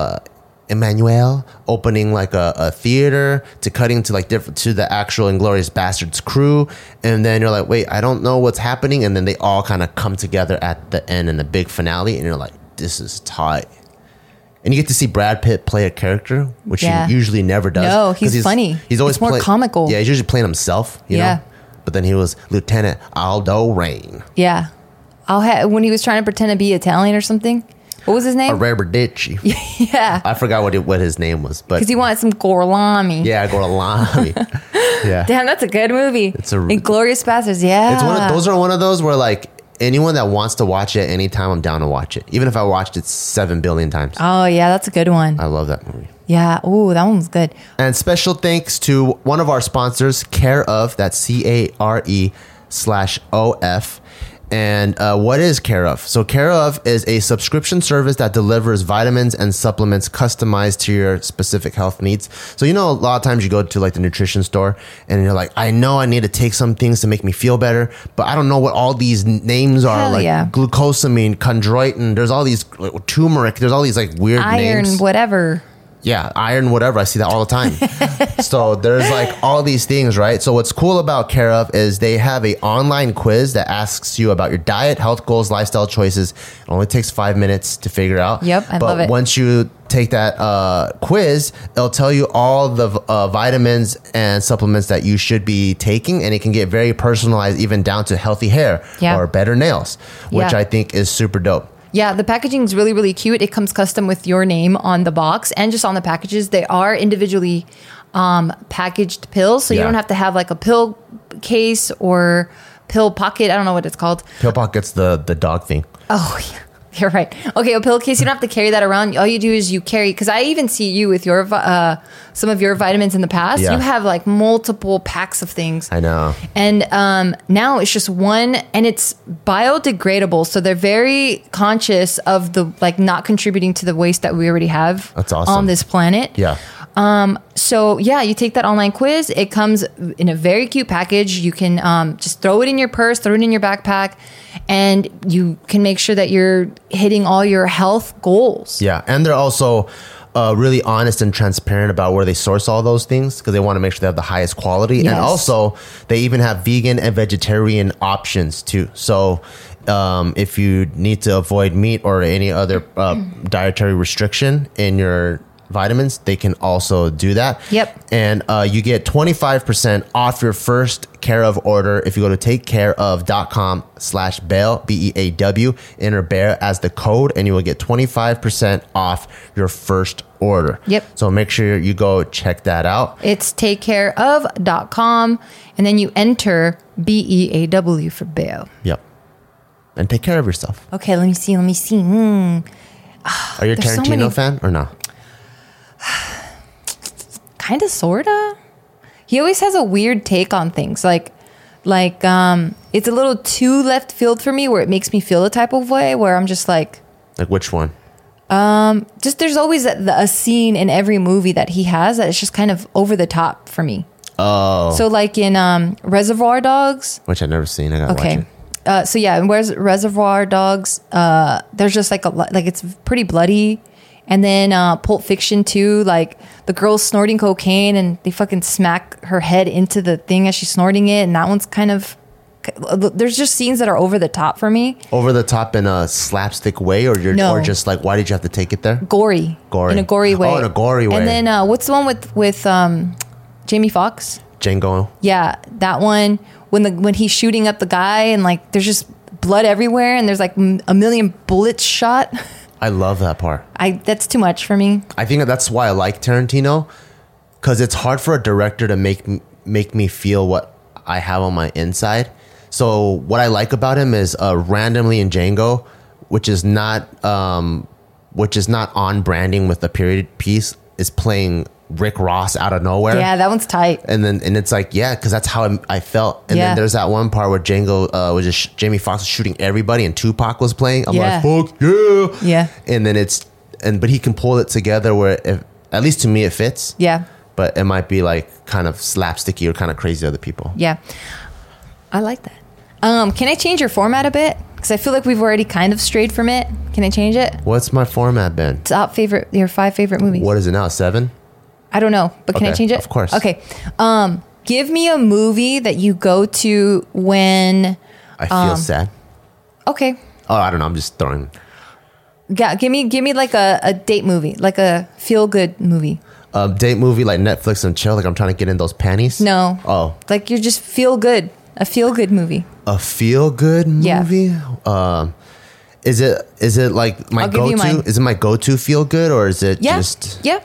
Emmanuel opening like a theater to cutting to like different to the actual Inglourious Bastards crew, and then you're like, wait, I don't know what's happening, and then they all kind of come together at the end in the big finale, and you're like, this is tight. And you get to see Brad Pitt play a character, which Yeah. he usually never does. No, he's 'Cause funny. He's always It's more comical. Yeah, he's usually playing himself. You Yeah. know? But then he was Lieutenant Aldo Rain. Yeah. When he was trying to pretend to be Italian or something. What was his name? Arrivederci. Yeah. I forgot what his name was, but Because he wanted some gorlami. yeah, Gorlami. Yeah, Damn, that's a good movie. It's a- Inglourious Bastards. Yeah. it's those are one of those where like anyone that wants to watch it anytime, I'm down to watch it, even if I watched it 7 billion times. Oh yeah, that's a good one. I love that movie. Yeah. Ooh, that one's good. And special thanks to one of our sponsors, Care of. That's CARE/OF. And what is Care of? So Care of is a subscription service that delivers vitamins and supplements customized to your specific health needs. So, you know, a lot of times you go to like the nutrition store and you're like, I know I need to take some things to make me feel better, but I don't know what all these names are. Hell like yeah. glucosamine, chondroitin. There's all these like, turmeric. There's all these like weird Iron, names. whatever. Yeah, iron, whatever. I see that all the time. So there's like all these things, right? So what's cool about Care of is they have a online quiz that asks you about your diet, health goals, lifestyle choices. It only takes 5 minutes to figure out. Yep, I love it. But once you take that quiz, it'll tell you all the vitamins and supplements that you should be taking, and it can get very personalized, even down to healthy hair Yeah. or better nails, which Yeah. I think is super dope. Yeah, the packaging is really, really cute. It comes custom with your name on the box and just on the packages. They are individually packaged pills, so you Yeah. don't have to have like a pill case or pill pocket. I don't know what it's called. Pill Pocket's the dog thing. Oh, yeah. You're right. Okay, a pill case, you don't have to carry that around. All you do is you carry, because I even see you with your some of your vitamins in the past. Yeah. You have like multiple packs of things. I know. And now it's just one, and it's biodegradable. So they're very conscious of the like not contributing to the waste that we already have That's awesome. on this planet. Yeah. So yeah, you take that online quiz. It comes in a very cute package. You can just throw it in your purse, throw it in your backpack, and you can make sure that you're hitting all your health goals. Yeah, and they're also really honest and transparent about where they source all those things because they want to make sure they have the highest quality. Yes. And also, they even have vegan and vegetarian options too. So if you need to avoid meat or any other dietary restriction in your vitamins, they can also do that. Yep. And you get 25% off your first Care of order if you go to takecareof.com/Beaw, BEAW, enter Bear as the code, and you will get 25% off your first order. Yep. So make sure you go check that out. It's takecareof.com, and then you enter BEAW for Beaw. Yep. And take care of yourself. Okay, let me see. Are you a There's so Tarantino many- fan or no? Kind of, sorta. He always has a weird take on things. Like it's a little too left field for me, where it makes me feel a type of way where I'm just like, Like which one? Just there's always a scene in every movie that he has that is just kind of over the top for me. Oh. So like in Reservoir Dogs, Which I've never seen. I gotta watch okay. it. So yeah, in Reservoir Dogs, there's just like like it's pretty bloody. And then Pulp Fiction too, like the girl's snorting cocaine and they fucking smack her head into the thing as she's snorting it, and that one's kind of. There's just scenes that are over the top for me. Over the top in a slapstick way, or or just like, why did you have to take it there? Gory. In a gory way. Oh, in a gory way. And then what's the one with Jamie Foxx? Django. Yeah, that one when he's shooting up the guy and like there's just blood everywhere and there's like a million bullets shot. I love that part. That's too much for me. I think that's why I like Tarantino, because it's hard for a director to make me feel what I have on my inside. So what I like about him is randomly in Django, which is not on branding with the period piece, is playing Rick Ross out of nowhere. Yeah, that one's tight. And it's like, yeah, because that's how I felt. And then there's that one part where Django was just Jamie Foxx was shooting everybody and Tupac was playing. I'm like, fuck yeah. Yeah. And then but he can pull it together where at least to me it fits. Yeah. But it might be like kind of slapsticky or kind of crazy to other people. Yeah. I like that. Can I change your format a bit? Because I feel like we've already kind of strayed from it. Can I change it? What's my format been? Your 5 favorite movies. What is it now? 7? I don't know, but can I change it? Of course. Okay. Give me a movie that you go to when I feel sad. Okay. Oh, I don't know. I'm just throwing. Yeah, give me like a date movie, like a feel good movie. Date movie like Netflix and chill. Like I'm trying to get in those panties. No. Oh. Like you just feel good. A feel good movie. A feel good movie? Yeah. Is it like my go-to? Is it my go-to feel good, or is it just? Yeah.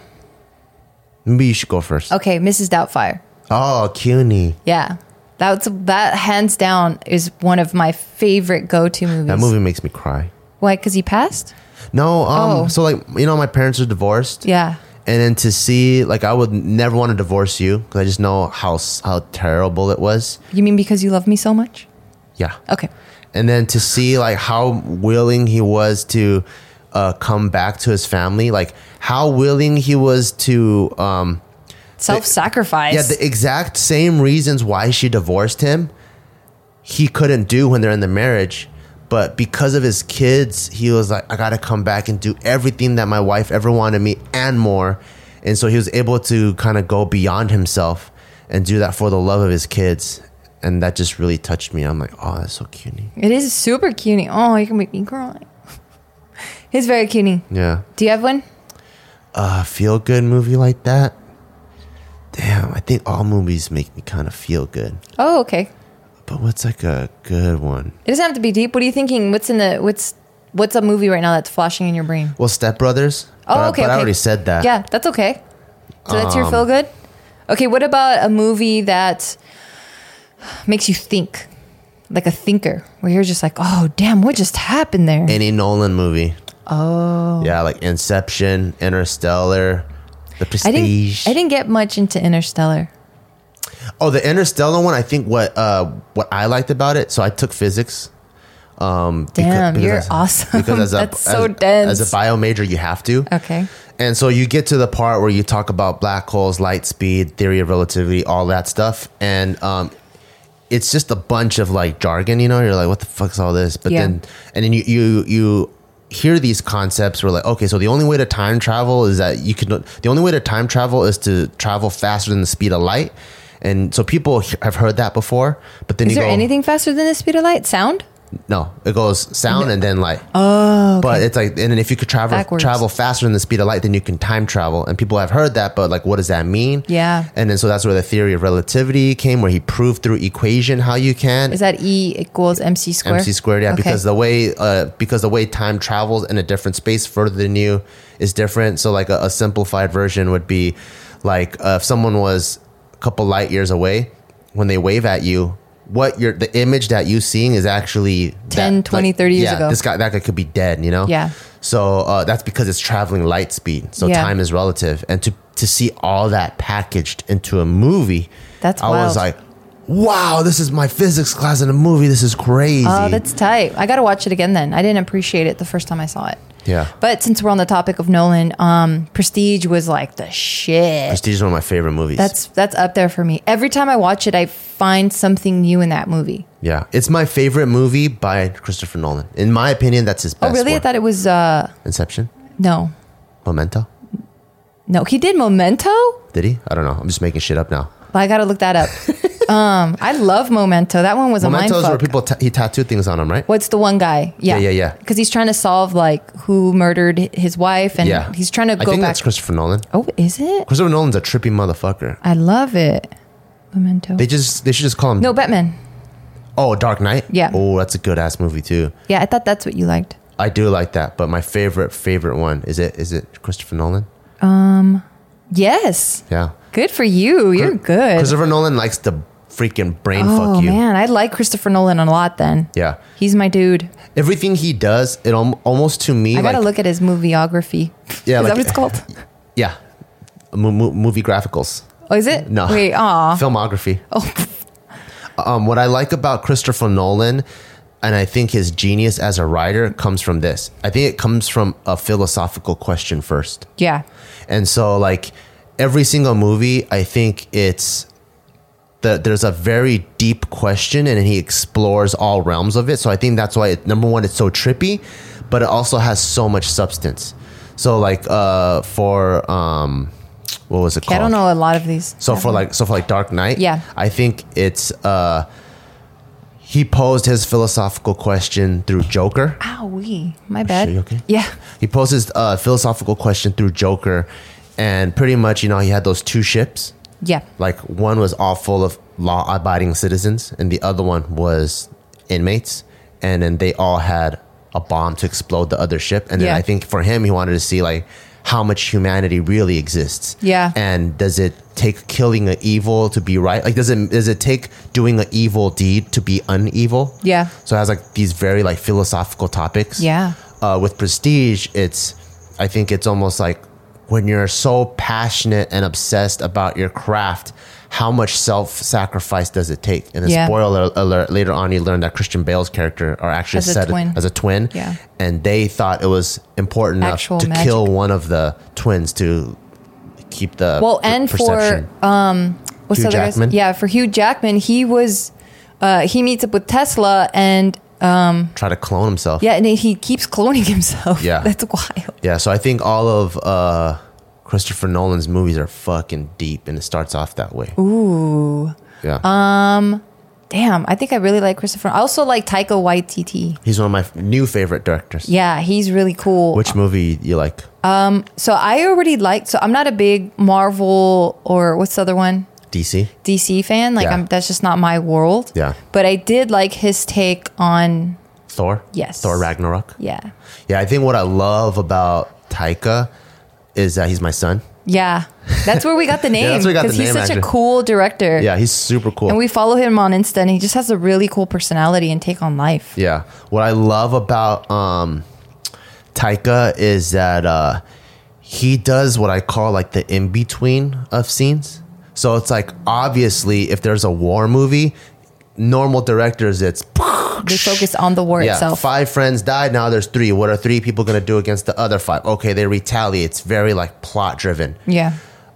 Maybe you should go first. Okay, Mrs. Doubtfire. Oh, CUNY. Yeah. That hands down is one of my favorite go-to movies. That movie makes me cry. Why? Because he passed? No. So like, my parents are divorced. Yeah. And then to see, like, I would never want to divorce you because I just know how terrible it was. You mean because you love me so much? Yeah. Okay. And then to see, like, how willing he was to come back to his family, like, how willing he was to... self-sacrifice. Yeah, the exact same reasons why she divorced him, he couldn't do when they're in the marriage. But because of his kids, he was like, I got to come back and do everything that my wife ever wanted me and more. And so he was able to kind of go beyond himself and do that for the love of his kids. And that just really touched me. I'm like, oh, that's so cutie. It is super cutie. Oh, you can make me cry. It's very cutie. Yeah. Do you have one? Feel good movie like that? Damn, I think all movies make me kind of feel good. Oh, okay. But what's like a good one? It doesn't have to be deep. What are you thinking? What's a movie right now that's flashing in your brain? Well, Step Brothers. Oh, okay. But I already said that. Yeah, that's okay. So that's your feel good? Okay, what about a movie that makes you think? Like a thinker, where you're just like, oh, damn, what just happened there? Any Nolan movie. Oh. Yeah, like Inception, Interstellar, The Prestige. I didn't get much into Interstellar. Oh, the Interstellar one, I think what I liked about it, so I took physics. Damn, you're awesome. Because that's so dense. As a bio major, you have to. Okay. And so you get to the part where you talk about black holes, light speed, theory of relativity, all that stuff. And it's just a bunch of like jargon, you're like, what the fuck's all this? But then you hear these concepts where like, okay, so the only way to time travel is that the only way to time travel is to travel faster than the speed of light. And so people have heard that before, but then is there anything faster than the speed of light? Sound? No, it goes sound and then light. Oh, okay. But it's like, and then if you could travel faster than the speed of light, then you can time travel. And people have heard that, but like, what does that mean? Yeah. And then so that's where the theory of relativity came, where he proved through equation how you can. Is that E equals MC squared? MC squared, yeah. Okay. Because the way time travels in a different space further than you is different. So like a simplified version would be like if someone was a couple light years away, when they wave at you, the image that you seeing is actually 10, 20, 30 years ago. That guy could be dead, Yeah. So that's because it's traveling light speed. So time is relative. And to see all that packaged into a movie, that's I wild. was like, wow, this is my physics class in a movie. This is crazy. Oh, that's tight. I got to watch it again then. I didn't appreciate it the first time I saw it. Yeah. But since we're on the topic of Nolan, Prestige was like the shit. Prestige is one of my favorite movies. That's up there for me. Every time I watch it, I find something new in that movie. Yeah, it's my favorite movie by Christopher Nolan. In my opinion, that's his best. Oh, really? work. I thought it was Inception, no. Memento. No, he did Memento? Did he? I don't know. I'm just making shit up now. I gotta look that up. I love Memento. That one was a Memento's where mindfuck. people he tattooed things on him, right? What's the one guy? Yeah. Because he's trying to solve like who murdered his wife, and Yeah, he's trying to I go think back. that's Christopher Nolan. Oh, is it? Christopher Nolan's a trippy motherfucker. I love it. Memento. They should just call him. No, Batman. Oh, Dark Knight. Yeah. Oh, that's a good ass movie too. Yeah, I thought that's what you liked. I do like that, but my favorite one is it Christopher Nolan? Yes. Yeah. Good for you. You're good. Christopher Nolan likes to freaking brain Oh fuck you. man, I like Christopher Nolan a lot. Then Yeah. he's my dude. Everything he does, it almost to me I gotta like look at his movieography. Yeah, is like- that what it's called? yeah, movie graphicals. Oh, is it? No. Wait. Aw. Filmography. Oh. What I like about Christopher Nolan, and I think his genius as a writer comes from this. I think it comes from a philosophical question first. Yeah. And so like every single movie, I think there's a very deep question and he explores all realms of it. So I think that's why number one, it's so trippy, but it also has so much substance. So like for what was it called? I don't know a lot of these. So for like Dark Knight, Yeah. I think it's he posed his philosophical question through Joker. Owie. My bad. You okay? Yeah. He posed his philosophical question through Joker, and pretty much, he had those two ships. Yeah. Like one was all full of law-abiding citizens, and the other one was inmates, and then they all had a bomb to explode the other ship. And then Yeah. I think for him, he wanted to see like how much humanity really exists. Yeah. And does it take killing an evil to be right? Like does it take doing an evil deed to be unevil? Yeah. So it has like these very like philosophical topics. Yeah. With Prestige, I think it's almost like when you're so passionate and obsessed about your craft, how much self-sacrifice does it take? And Yeah. spoiler alert, later on you learn that Christian Bale's character are actually As a set twin. as a twin. Yeah. And they thought it was important enough Actual to magic. kill one of the twins to keep the And perception. for what's Hugh the other guy's- Jackman? Yeah, for Hugh Jackman, he was he meets up with Tesla and try to clone himself. yeah, and he keeps cloning himself. Yeah. That's wild. Yeah, so I think all of Christopher Nolan's movies are fucking deep, and it starts off that way. Ooh. Yeah. Damn, I think I really like Christopher. I also like Taika Waititi. He's one of my new favorite directors. Yeah, he's really cool. Which movie you like? So I already liked. So I'm not a big Marvel or what's the other one? DC? DC fan. Like Yeah. that's just not my world. Yeah. But I did like his take on Thor? Yes. Thor Ragnarok? yeah. Yeah, I think what I love about Taika is that he's my son. Yeah. That's where we got the name. Yeah, that's where we got the Because he's name, such a actually. cool director. Yeah, he's super cool. And we follow him on Insta and he just has a really cool personality and take on life. Yeah. What I love about Taika is that he does what I call like the in-between of scenes. So it's like, obviously, if there's a war movie, normal directors, it's... They focus on the war Yeah, itself. 5 friends died, now there's 3. What are 3 people going to do against the other 5? Okay, they retaliate. It's very like plot-driven. Yeah.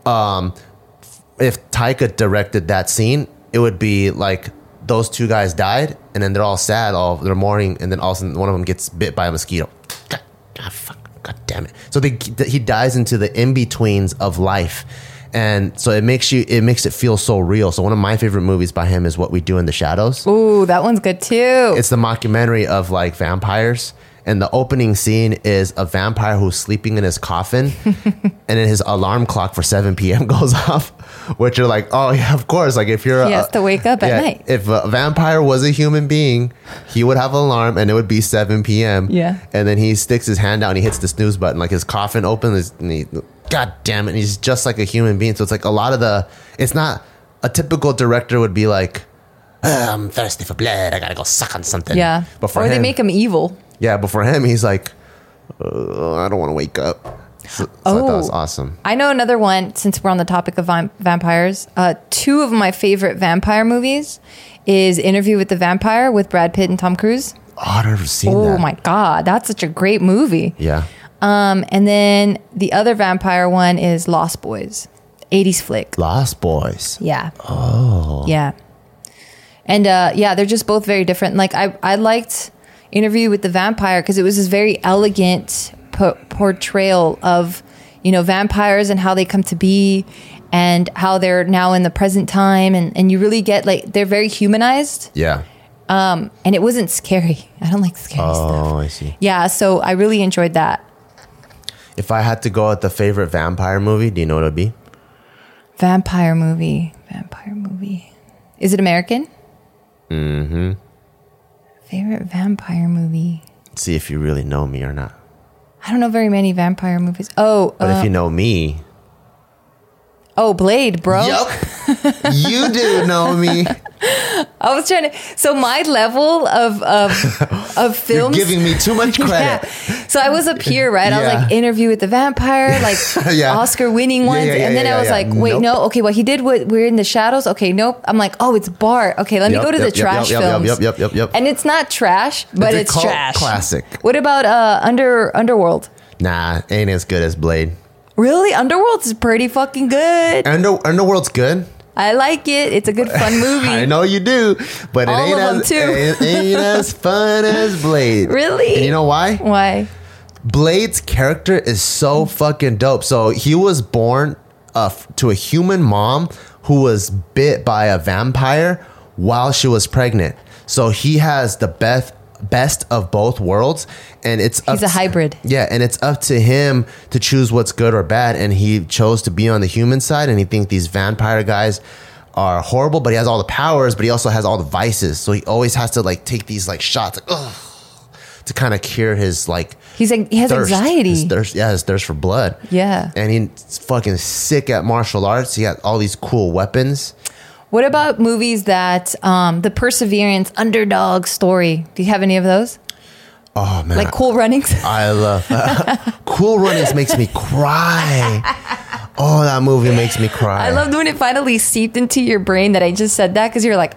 If Taika directed that scene, it would be like those 2 guys died, and then they're all sad, they're mourning, and then all of a sudden one of them gets bit by a mosquito. God damn it! So he dives into the in betweens of life, and so it makes it feel so real. So one of my favorite movies by him is What We Do in the Shadows. Ooh, that one's good too. It's the mockumentary of like vampires. And the opening scene is a vampire who's sleeping in his coffin, and then his alarm clock for 7 p.m. goes off, which are like, oh yeah, of course. Like if you're He has to wake up at night. If a vampire was a human being, he would have an alarm, and it would be 7 p.m. Yeah. And then he sticks his hand out and he hits the snooze button, like his coffin opens, and he, God damn it, and he's just like a human being. So it's like a lot of it's not a typical director would be like, I'm thirsty for blood, I gotta go suck on something. Yeah. But for or they him, make him evil. yeah, but for him, he's like, I don't want to wake up. So I thought that was awesome. I know another one, since we're on the topic of vampires. 2 of my favorite vampire movies is Interview with the Vampire with Brad Pitt and Tom Cruise. Oh, I've never seen that. Oh my God, that's such a great movie. Yeah. And then the other vampire one is Lost Boys, 80s flick. Lost Boys. Yeah. Oh. Yeah. And yeah, they're just both very different. Like I liked Interview with the Vampire because it was this very elegant portrayal of, you know, vampires and how they come to be and how they're now in the present time. And you really get like, they're very humanized. Yeah. And it wasn't scary. I don't like scary stuff. Oh, I see. Yeah. So I really enjoyed that. If I had to go with the favorite vampire movie, do you know what it would be? Vampire movie. Is it American? Mm-hmm. Favorite vampire movie. See if you really know me or not. I don't know very many vampire movies. Oh. But if you know me. Oh, Blade, bro. Yup. You do know me. I was trying to. So my level of films. You're giving me too much credit. Yeah. So I was up here, right? I was Yeah. like Interview with the Vampire, like Yeah. Oscar-winning ones, and then I was like, wait, Nope. no, okay, well he did what We're in the Shadows. Okay, nope. I'm like, oh, it's Bart. Okay, let me go to the trash films. Yep. And it's not trash, but it's cult trash. classic. What about Underworld? Nah, ain't as good as Blade. Really, Underworld is pretty fucking good. Underworld's good. I like it. It's a good, fun movie. I know you do, but All it ain't of them as too. it ain't as fun as Blade. Really? And you know why? Why? Blade's character is so fucking dope. So he was born to a human mom who was bit by a vampire while she was pregnant. So he has the best of both worlds, and He's a hybrid. Yeah, and it's up to him to choose what's good or bad, and he chose to be on the human side, and he thinks these vampire guys are horrible, but he has all the powers, but he also has all the vices, so he always has to like take these like shots like, ugh, to kind of cure his like He has thirst. anxiety. His thirst for blood. Yeah. And he's fucking sick at martial arts. He got all these cool weapons. What about movies that the Perseverance underdog story? Do you have any of those? Oh man, Like Cool Runnings? I love Cool Runnings makes me cry. Oh, that movie makes me cry. I loved when it finally seeped into your brain that I just said that because you're like,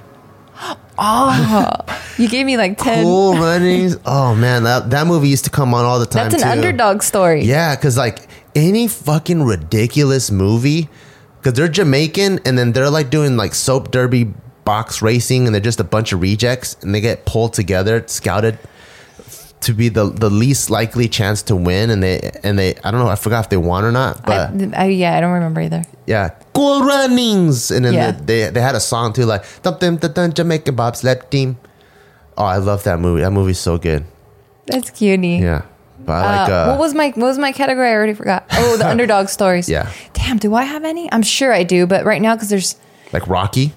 oh, you gave me like 10. Cool Runnings. Oh man, that movie used to come on all the time. That's an underdog story. Yeah, because like any fucking ridiculous movie, because they're Jamaican and then they're like doing like soap derby box racing, and they're just a bunch of rejects, and they get pulled together, scouted to be the least likely chance to win, and they I don't know, I forgot if they won or not, but I don't remember either. yeah, Cool Runnings, and then Yeah. they had a song too, like dum dum dum dum Jamaican bobsled team. Oh, I love that movie. That movie's so good. That's cutie. Yeah, but I like what was my category? I already forgot. Oh, the underdog stories. Yeah. Damn, do I have any? I'm sure I do, but right now because there's like Rocky.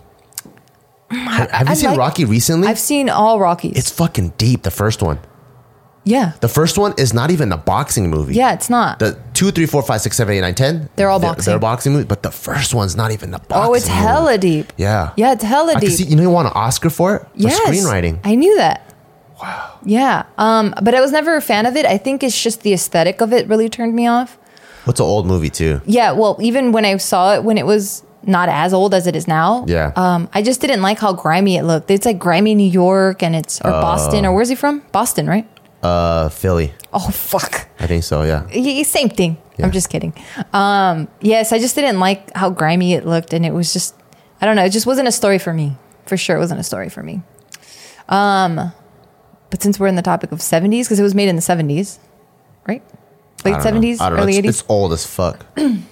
Have you I seen like- Rocky recently? I've seen all Rockies. It's fucking deep. The first one. yeah. The first one is not even a boxing movie. Yeah, it's not. The 2, 3, 4, 5, 6, 7, 8, 9, 10. They're all boxing. They're boxing movies, but the first one's not even a boxing. Oh, it's movie. hella deep. Yeah. Yeah, it's hella I deep. can see. You know, you won an Oscar for it for Yes. screenwriting. I knew that. Wow. Yeah. But I was never a fan of it. I think it's just the aesthetic of it really turned me off. What's an old movie too? Yeah. Well, even when I saw it when it was not as old as it is now. Yeah. I just didn't like how grimy it looked. It's like grimy New York and it's or Boston or where's he from? Boston, right? Philly. Oh fuck. I think so. Yeah. Same thing. Yeah. I'm just kidding. Yes, I just didn't like how grimy it looked, and it was just, I don't know, it just wasn't a story for me. For sure, it wasn't a story for me. But since we're in the topic of 70s, because it was made in the 70s, right? Late 70s, I don't know. early 80s. It's old as fuck.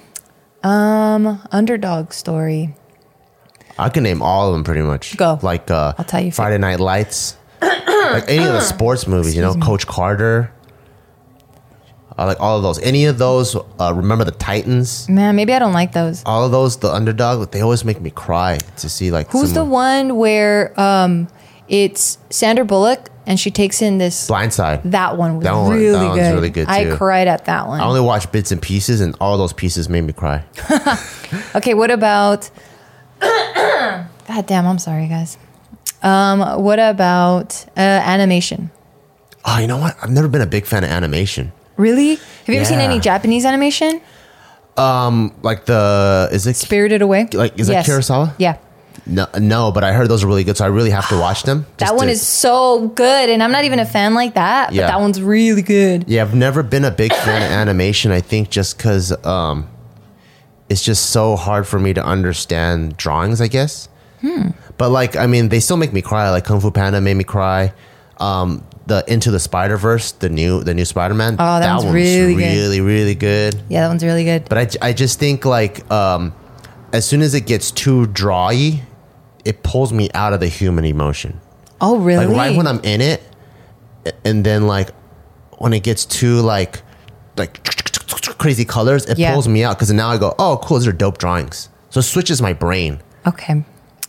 Underdog story. I can name all of them pretty much. Go. Like I'll tell you. Friday Night Lights. Like any of the sports movies, you know, Coach Carter. I like all of those. Any of those, Remember the Titans. Man, maybe I don't like those. All of those, the underdog, they always make me cry to see like. Who's the one where it's Sandra Bullock and she takes in this? Blindside. That one was That one's really good, I too. cried at that one. I only watched bits and pieces, and all those pieces made me cry. Okay, what about? God damn, I'm sorry, guys. What about animation? Oh, you know what? I've never been a big fan of animation. Really? Have you ever seen Yeah. any Japanese animation? Like is it Spirited Away. Like, is that Kurosawa? Yeah. No, but I heard those are really good, so I really have to watch them. That one is so good, and I'm not even a fan like that, but Yeah. that one's really good. Yeah, I've never been a big fan of animation. I think just because it's just so hard for me to understand drawings, I guess. But like, I mean, they still make me cry. Like Kung Fu Panda made me cry. The Into the Spider-Verse, the new Spider-Man. Oh, that one's really good. really, really good. Yeah, that one's really good. But I just think like as soon as it gets too drawy, it pulls me out of the human emotion. Oh, really? Like right when I'm in it, and then like when it gets too like crazy colors, it Yeah. pulls me out because now I go, oh, cool, these are dope drawings. So it switches my brain. Okay.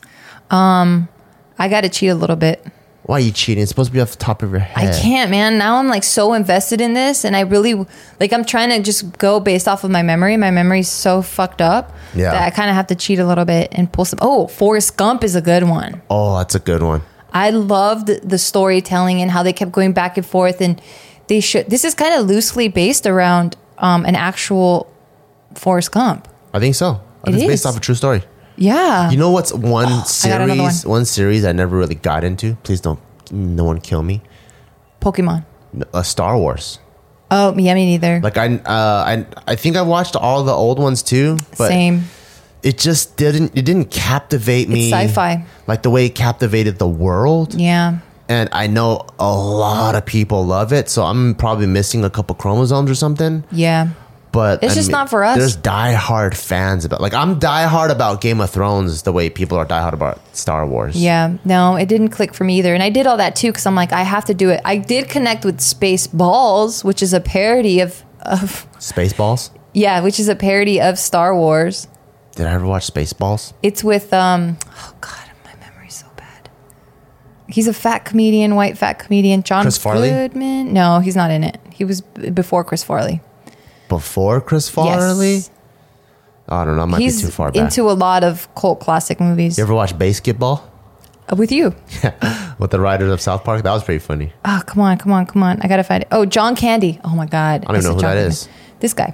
I got to cheat a little bit. Why are you cheating? It's supposed to be off the top of your head. I can't, man. Now I'm like so invested in this, and I really like. I'm trying to just go based off of my memory. My memory's so fucked up Yeah. that I kind of have to cheat a little bit and pull some. Oh, Forrest Gump is a good one. Oh, that's a good one. I loved the storytelling and how they kept going back and forth, and they should. This is kind of loosely based around an actual Forrest Gump. I think so. I It think it's based is. off a true story. Yeah. You know what's got another one. one series I never really got into? Please don't, no one kill me. Pokemon. Star Wars. Oh, yeah, me neither. Like I think I watched all the old ones too, but Same. it just didn't captivate me. It's sci-fi. Like the way it captivated the world. Yeah. And I know a lot of people love it, so I'm probably missing a couple chromosomes or something. Yeah. But It's just not for us. There's diehard fans about, like, I'm diehard about Game of Thrones the way people are diehard about Star Wars. Yeah, no, it didn't click for me either. And I did all that too because I'm like, I have to do it. I did connect with Spaceballs, which is a parody of Spaceballs. yeah, which is a parody of Star Wars. Did I ever watch Spaceballs? It's with oh god, my memory's so bad. He's a fat comedian, white fat comedian, John Chris Farley? Goodman. No, he's not in it. He was before Chris Farley. Before Chris Farley? Yes. I don't know. I might He's be too far back. into a lot of cult classic movies. You ever watch Basketball? With you. With the writers of South Park? That was pretty funny. Oh, come on. I gotta find it. Oh, John Candy. Oh my god. I don't even know who John that Goodman. is. This guy.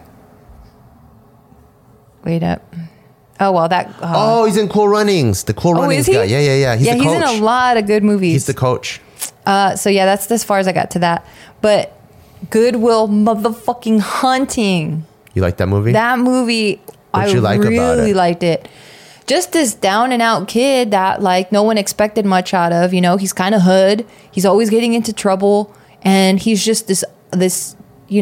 Wait up. Oh well, that. Oh, he's in Cool Runnings. The Cool Runnings is he? guy. Yeah. He's the he's coach. in a lot of good movies. He's the coach. So yeah, that's as far as I got to that. But Goodwill motherfucking Hunting. You like that movie? That movie, What'd I you like about really it? liked it. Just this down and out kid that like no one expected much out of. You know, he's kind of hood. He's always getting into trouble, and he's just this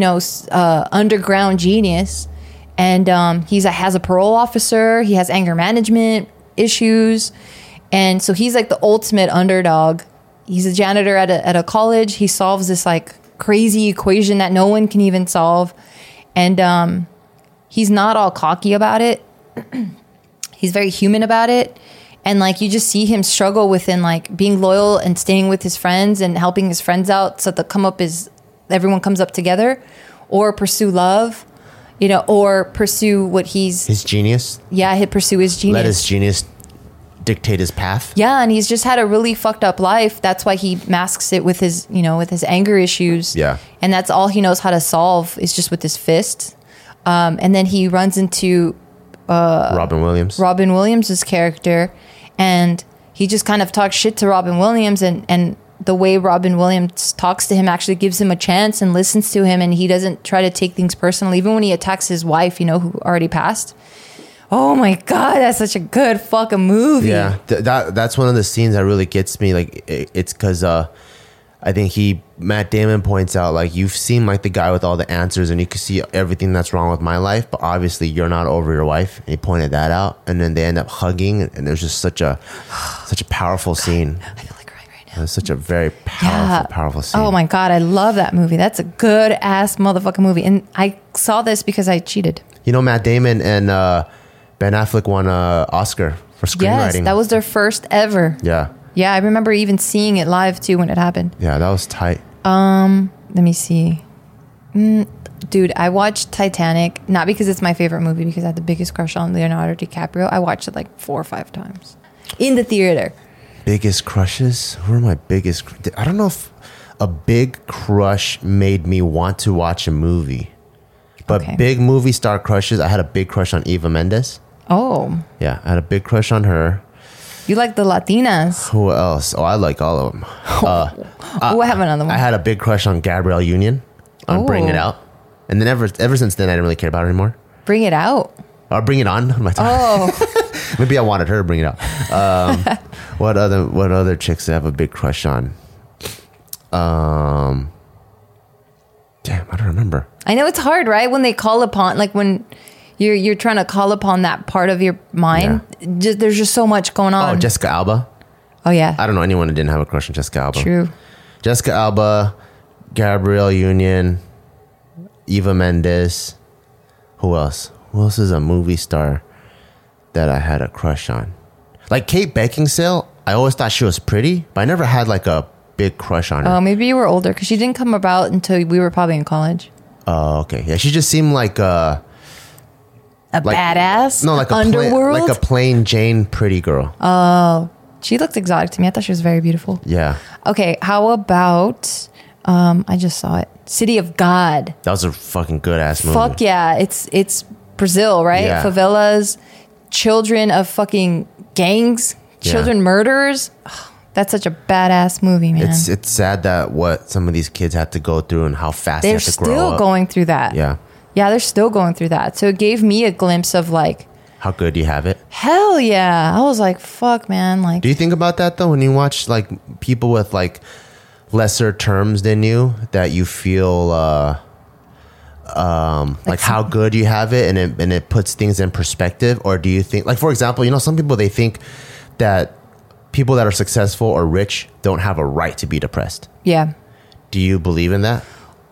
underground genius. And he has a parole officer. He has anger management issues, and so he's like the ultimate underdog. He's a janitor at a college. He solves this like crazy equation that no one can even solve. And he's not all cocky about it. He's very human about it. And like you just see him struggle within like being loyal and staying with his friends and helping his friends out so that everyone comes up together, or pursue love, or pursue what His genius. he'd pursue his genius. Let his genius dictate his path. Yeah, and he's just had a really fucked up life. That's why he masks it with his anger issues. Yeah. And that's all he knows how to solve is just with his fists. And then he runs into Robin Williams. Robin Williams' character, and he just kind of talks shit to Robin Williams, and the way Robin Williams talks to him actually gives him a chance and listens to him, and he doesn't try to take things personally, even when he attacks his wife, who already passed. Oh my god, that's such a good fucking movie. Yeah, that's one of the scenes that really gets me. Like it's because I think Matt Damon points out like you've seen like the guy with all the answers and you can see everything that's wrong with my life, but obviously you're not over your wife. And he pointed that out, and then they end up hugging, and there's just such a powerful scene. I feel like crying right now. It's such a very powerful scene. Oh my god, I love that movie. That's a good ass motherfucking movie. And I saw this because I cheated. Matt Damon and Ben Affleck won an Oscar for screenwriting. Yes, that was their first ever. Yeah. Yeah, I remember even seeing it live too when it happened. Yeah, that was tight. Let me see. Dude, I watched Titanic, not because it's my favorite movie, because I had the biggest crush on Leonardo DiCaprio. I watched it like 4 or 5 times in the theater. Biggest crushes? Who are my biggest? I don't know if a big crush made me want to watch a movie. But Okay. big movie star crushes, I had a big crush on Eva Mendes. Oh, Yeah, I had a big crush on her. You like the Latinas. Who else? Oh, I like all of them. I have another one. I had a big crush on Gabrielle Union on Bring It Out. And then ever since then, I didn't really care about her anymore. Bring It Out. Or Bring It On. Maybe I wanted her to bring it out. What other chicks do I have a big crush on? Damn, I don't remember. I know it's hard, right? When they call upon, like when you're trying to call upon that part of your mind, there's just so much going on. Oh, Jessica Alba. Oh, yeah. I don't know anyone who didn't have a crush on Jessica Alba. True. Jessica Alba, Gabrielle Union, Eva Mendes. Who else? Who else is a movie star that I had a crush on? Like Kate Beckinsale, I always thought she was pretty, but I never had like a big crush on her. Oh, maybe you were older because she didn't come about until we were probably in college. Oh, okay. Yeah, she just seemed like badass? No, like a underworld? like a plain Jane pretty girl. Oh, she looked exotic to me. I thought she was very beautiful. Yeah. Okay, how about I just saw it. City of God. That was a fucking good ass movie. Fuck yeah. It's Brazil, right? Yeah. Favelas, children of fucking gangs, children murderers. Oh, that's such a badass movie, man. It's sad that what some of these kids had to go through and how fast they They're have to grow up. still going through that. Yeah. Yeah, they're still going through that. So it gave me a glimpse of like, how good do you have it? hell yeah. I was like, fuck, man. Like, Do you think about that though when you watch like people with like lesser terms than you, that you feel like how good you have it, and it puts things in perspective? Or do you think, like, for example, some people, they think that people that are successful or rich don't have a right to be depressed. yeah. Do you believe in that?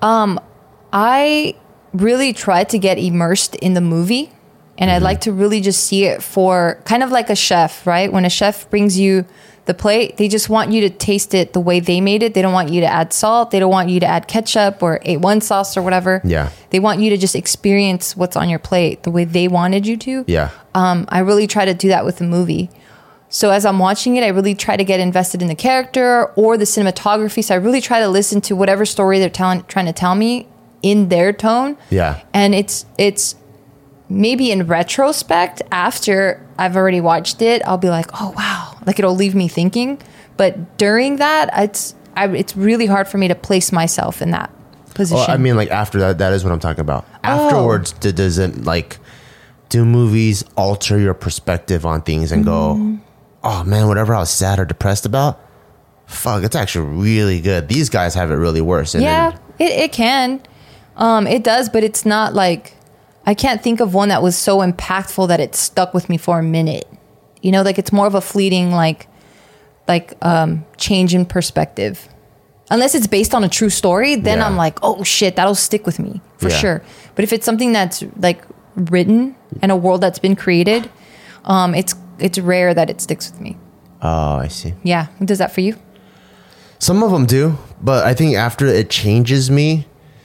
I really try to get immersed in the movie, and I'd like to really just see it for kind of like a chef, right? When a chef brings you the plate, they just want you to taste it the way they made it. They don't want you to add salt. They don't want you to add ketchup or A1 sauce or whatever. Yeah. They want you to just experience what's on your plate the way they wanted you to. Yeah. I really try to do that with the movie. So as I'm watching it, I really try to get invested in the character or the cinematography. So I really try to listen to whatever story they're trying to tell me in their tone. Yeah. And it's maybe in retrospect, after I've already watched it, I'll be like, oh, wow. Like it'll leave me thinking. But during that, it's really hard for me to place myself in that position. Well, I mean, like after that is what I'm talking about. Afterwards, doesn't like, do movies alter your perspective on things and go, oh man, whatever I was sad or depressed about, fuck, it's actually really good. These guys have it really worse. And yeah, it can. It does, but it's not like, I can't think of one that was so impactful that it stuck with me for a minute. Like it's more of a fleeting, like change in perspective. Unless it's based on a true story, then I'm like, oh shit, that'll stick with me for sure. But if it's something that's like written and a world that's been created, it's rare that it sticks with me. Oh, I see. Yeah. Does that for you? Some of them do, but I think after it changes me,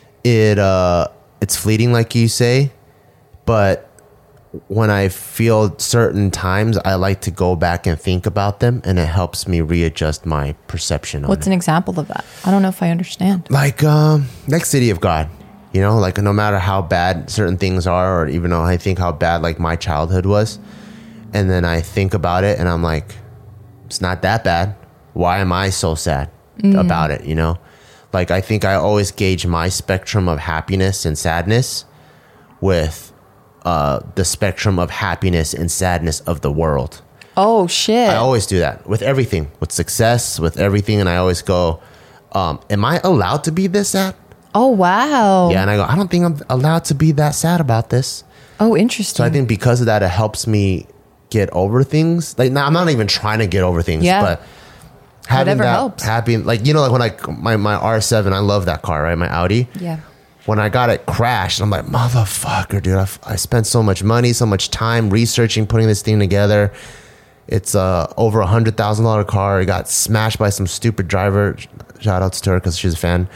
it's fleeting, like you say. But when I feel certain times, I like to go back and think about them, and it helps me readjust my perception on What's it. an example of that? I don't know if I understand. Like City of God, like no matter how bad certain things are, or even though I think how bad like my childhood was, and then I think about it and I'm like, it's not that bad. Why am I so sad about it? Like I think I always gauge my spectrum of happiness and sadness with the spectrum of happiness and sadness of the world. Oh shit. I always do that with everything, with success, with everything. And I always go, am I allowed to be this sad? Oh, wow. Yeah. And I go, I don't think I'm allowed to be that sad about this. Oh, interesting. So I think because of that, it helps me get over things. Like now I'm not even trying to get over things, but having whatever that helps. happy, like, when my R7, I love that car, right? My Audi. Yeah. When I got it crashed, I'm like, motherfucker, dude, I spent so much money, so much time researching, putting this thing together. It's over $100,000 car. It got smashed by some stupid driver. Shout outs to her because she's a fan.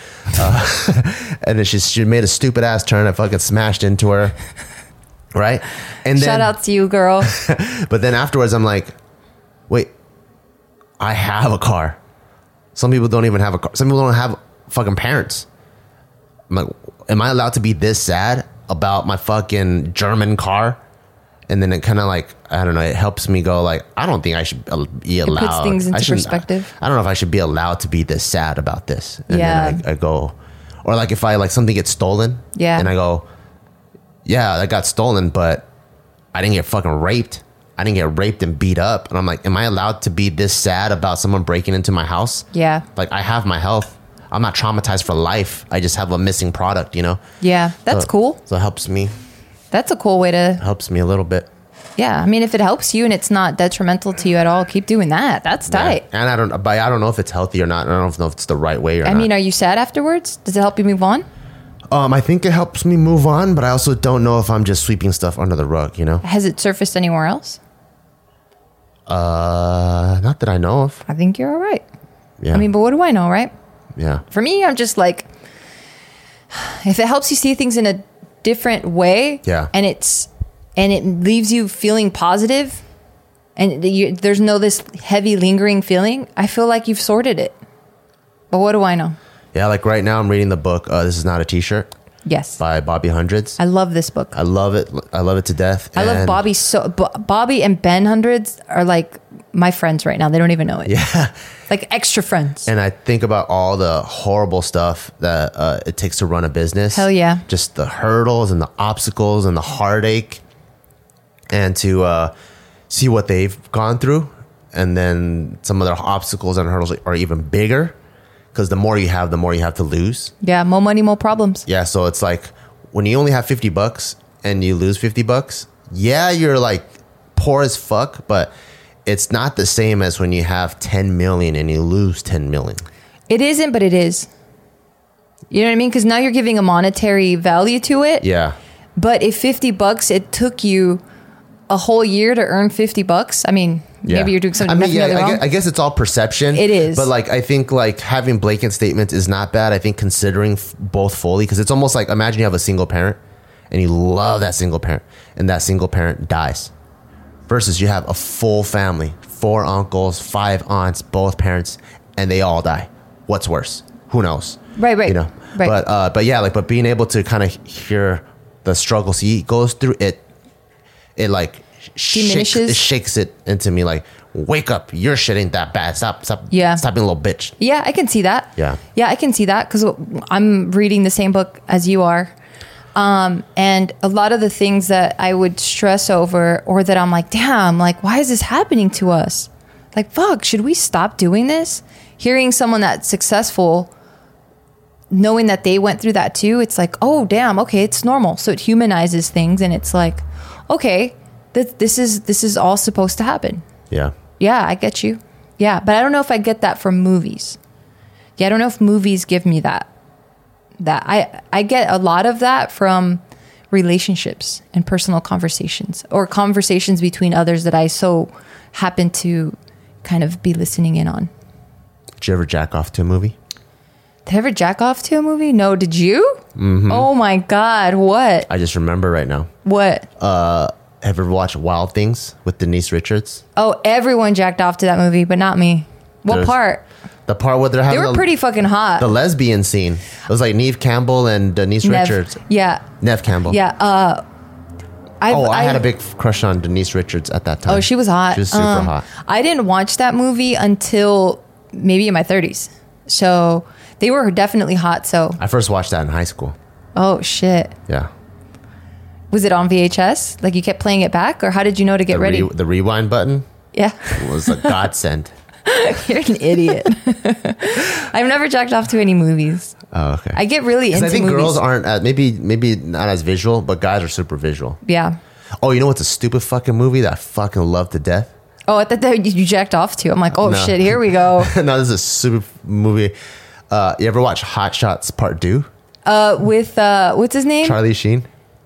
And then she made a stupid ass turn. I fucking smashed into her. Right? And then, shout out to you, girl. But then afterwards, I'm like, wait, I have a car. Some people don't even have a car. Some people don't have fucking parents. I'm like, am I allowed to be this sad about my fucking German car? And then it kind of like, I don't know, it helps me go like, I don't think I should be allowed. It puts things into perspective. I don't know if I should be allowed to be this sad about this. And Yeah. then I go, or like if I like something gets stolen. Yeah. And I go, yeah, that got stolen, but I didn't get fucking raped. I didn't get raped and beat up. And I'm like, am I allowed to be this sad about someone breaking into my house? Yeah. Like I have my health. I'm not traumatized for life. I just have a missing product, you know? Yeah. That's cool. So it helps me That's a cool way to, a little bit. yeah. I mean, if it helps you and it's not detrimental to you at all, keep doing that. That's tight. Yeah. And I don't know if it's healthy or not. I don't know if it's the right way or not. I mean, are you sad afterwards? Does it help you move on? I think it helps me move on, but I also don't know if I'm just sweeping stuff under the rug, you know? Has it surfaced anywhere else? Not that I know of. I think you're all right. Yeah. I mean, but what do I know, right? Yeah. For me, I'm just like, if it helps you see things in a different way, Yeah. and it leaves you feeling positive, and there's no this heavy lingering feeling, I feel like you've sorted it. But what do I know? Yeah, like right now I'm reading the book, This Is Not a T-Shirt Yes, by Bobby Hundreds. I love this book. I love it. I love it to death. I love And- Bobby Bobby and Ben Hundreds are like my friends right now. They don't even know it. Yeah. Like extra friends. And I think about all the horrible stuff that it takes to run a business. Hell yeah. Just the hurdles and the obstacles and the heartache, and to see what they've gone through. And then some of their obstacles and hurdles are even bigger, because the more you have to lose. Yeah, more money, more problems. Yeah. So it's like when you only have $50 and you lose $50, yeah, you're like poor as fuck, but it's not the same as when you have 10 million and you lose 10 million. It isn't, but it is. You know what I mean? Because now you're giving a monetary value to it. Yeah. But if $50, it took you a whole year to earn $50. I mean, maybe you're doing something. I mean, nothing yeah, wrong. I guess it's all perception. It is. But like, I think like having blanket statements is not bad. I think considering both fully, because it's almost like, imagine you have a single parent and you love that single parent, and that single parent dies, versus you have a full family, 4 uncles, 5 aunts, both parents, and they all die. What's worse? Who knows? Right. You know. Right. But yeah, like, but being able to kind of hear the struggles he goes through, it like Diminishes. shakes it into me like, wake up, your shit ain't that bad. Stop being a little bitch. Yeah, I can see that. Yeah. Yeah, I can see that because I'm reading the same book as you are. And a lot of the things that I would stress over, or that I'm like, damn, like, why is this happening to us? Like, fuck, should we stop doing this? Hearing someone that's successful, knowing that they went through that too, it's like, oh, damn, okay, it's normal. So it humanizes things, and it's like, okay, this is all supposed to happen. Yeah. Yeah, I get you. Yeah, but I don't know if I get that from movies. Yeah, I don't know if movies give me that. I get a lot of that from relationships and personal conversations, or conversations between others that I so happen to kind of be listening in on. Did you ever jack off to a movie? Did I ever jack off to a movie? No, did you? Mm-hmm. Oh my God, what? I just remember right now. What? Ever watched Wild Things with Denise Richards? Oh, everyone jacked off to that movie, but not me. What There's- part? The part where they're having They were pretty fucking hot. the lesbian scene. It was like Neve Campbell and Denise Richards. Yeah. Neve Campbell. Yeah. I had a big crush on Denise Richards at that time. Oh, she was hot. She was super hot. I didn't watch that movie until maybe in my 30s. So they were definitely hot. So, I first watched that in high school. oh shit. Yeah. Was it on VHS? Like you kept playing it back, or how did you know to get ready? The rewind button Yeah. was a godsend. You're an idiot. I've never jacked off to any movies. Oh, okay. I get really 'Cause into I think movies. girls aren't maybe not as visual, but guys are super visual. Yeah. Oh, you know what's a stupid fucking movie that I fucking love to death? Oh, I thought that you jacked off to. I'm like, oh No. shit, here we go. No, this is a super movie. You ever watch Hot Shots Part 2? With what's his name? Charlie Sheen?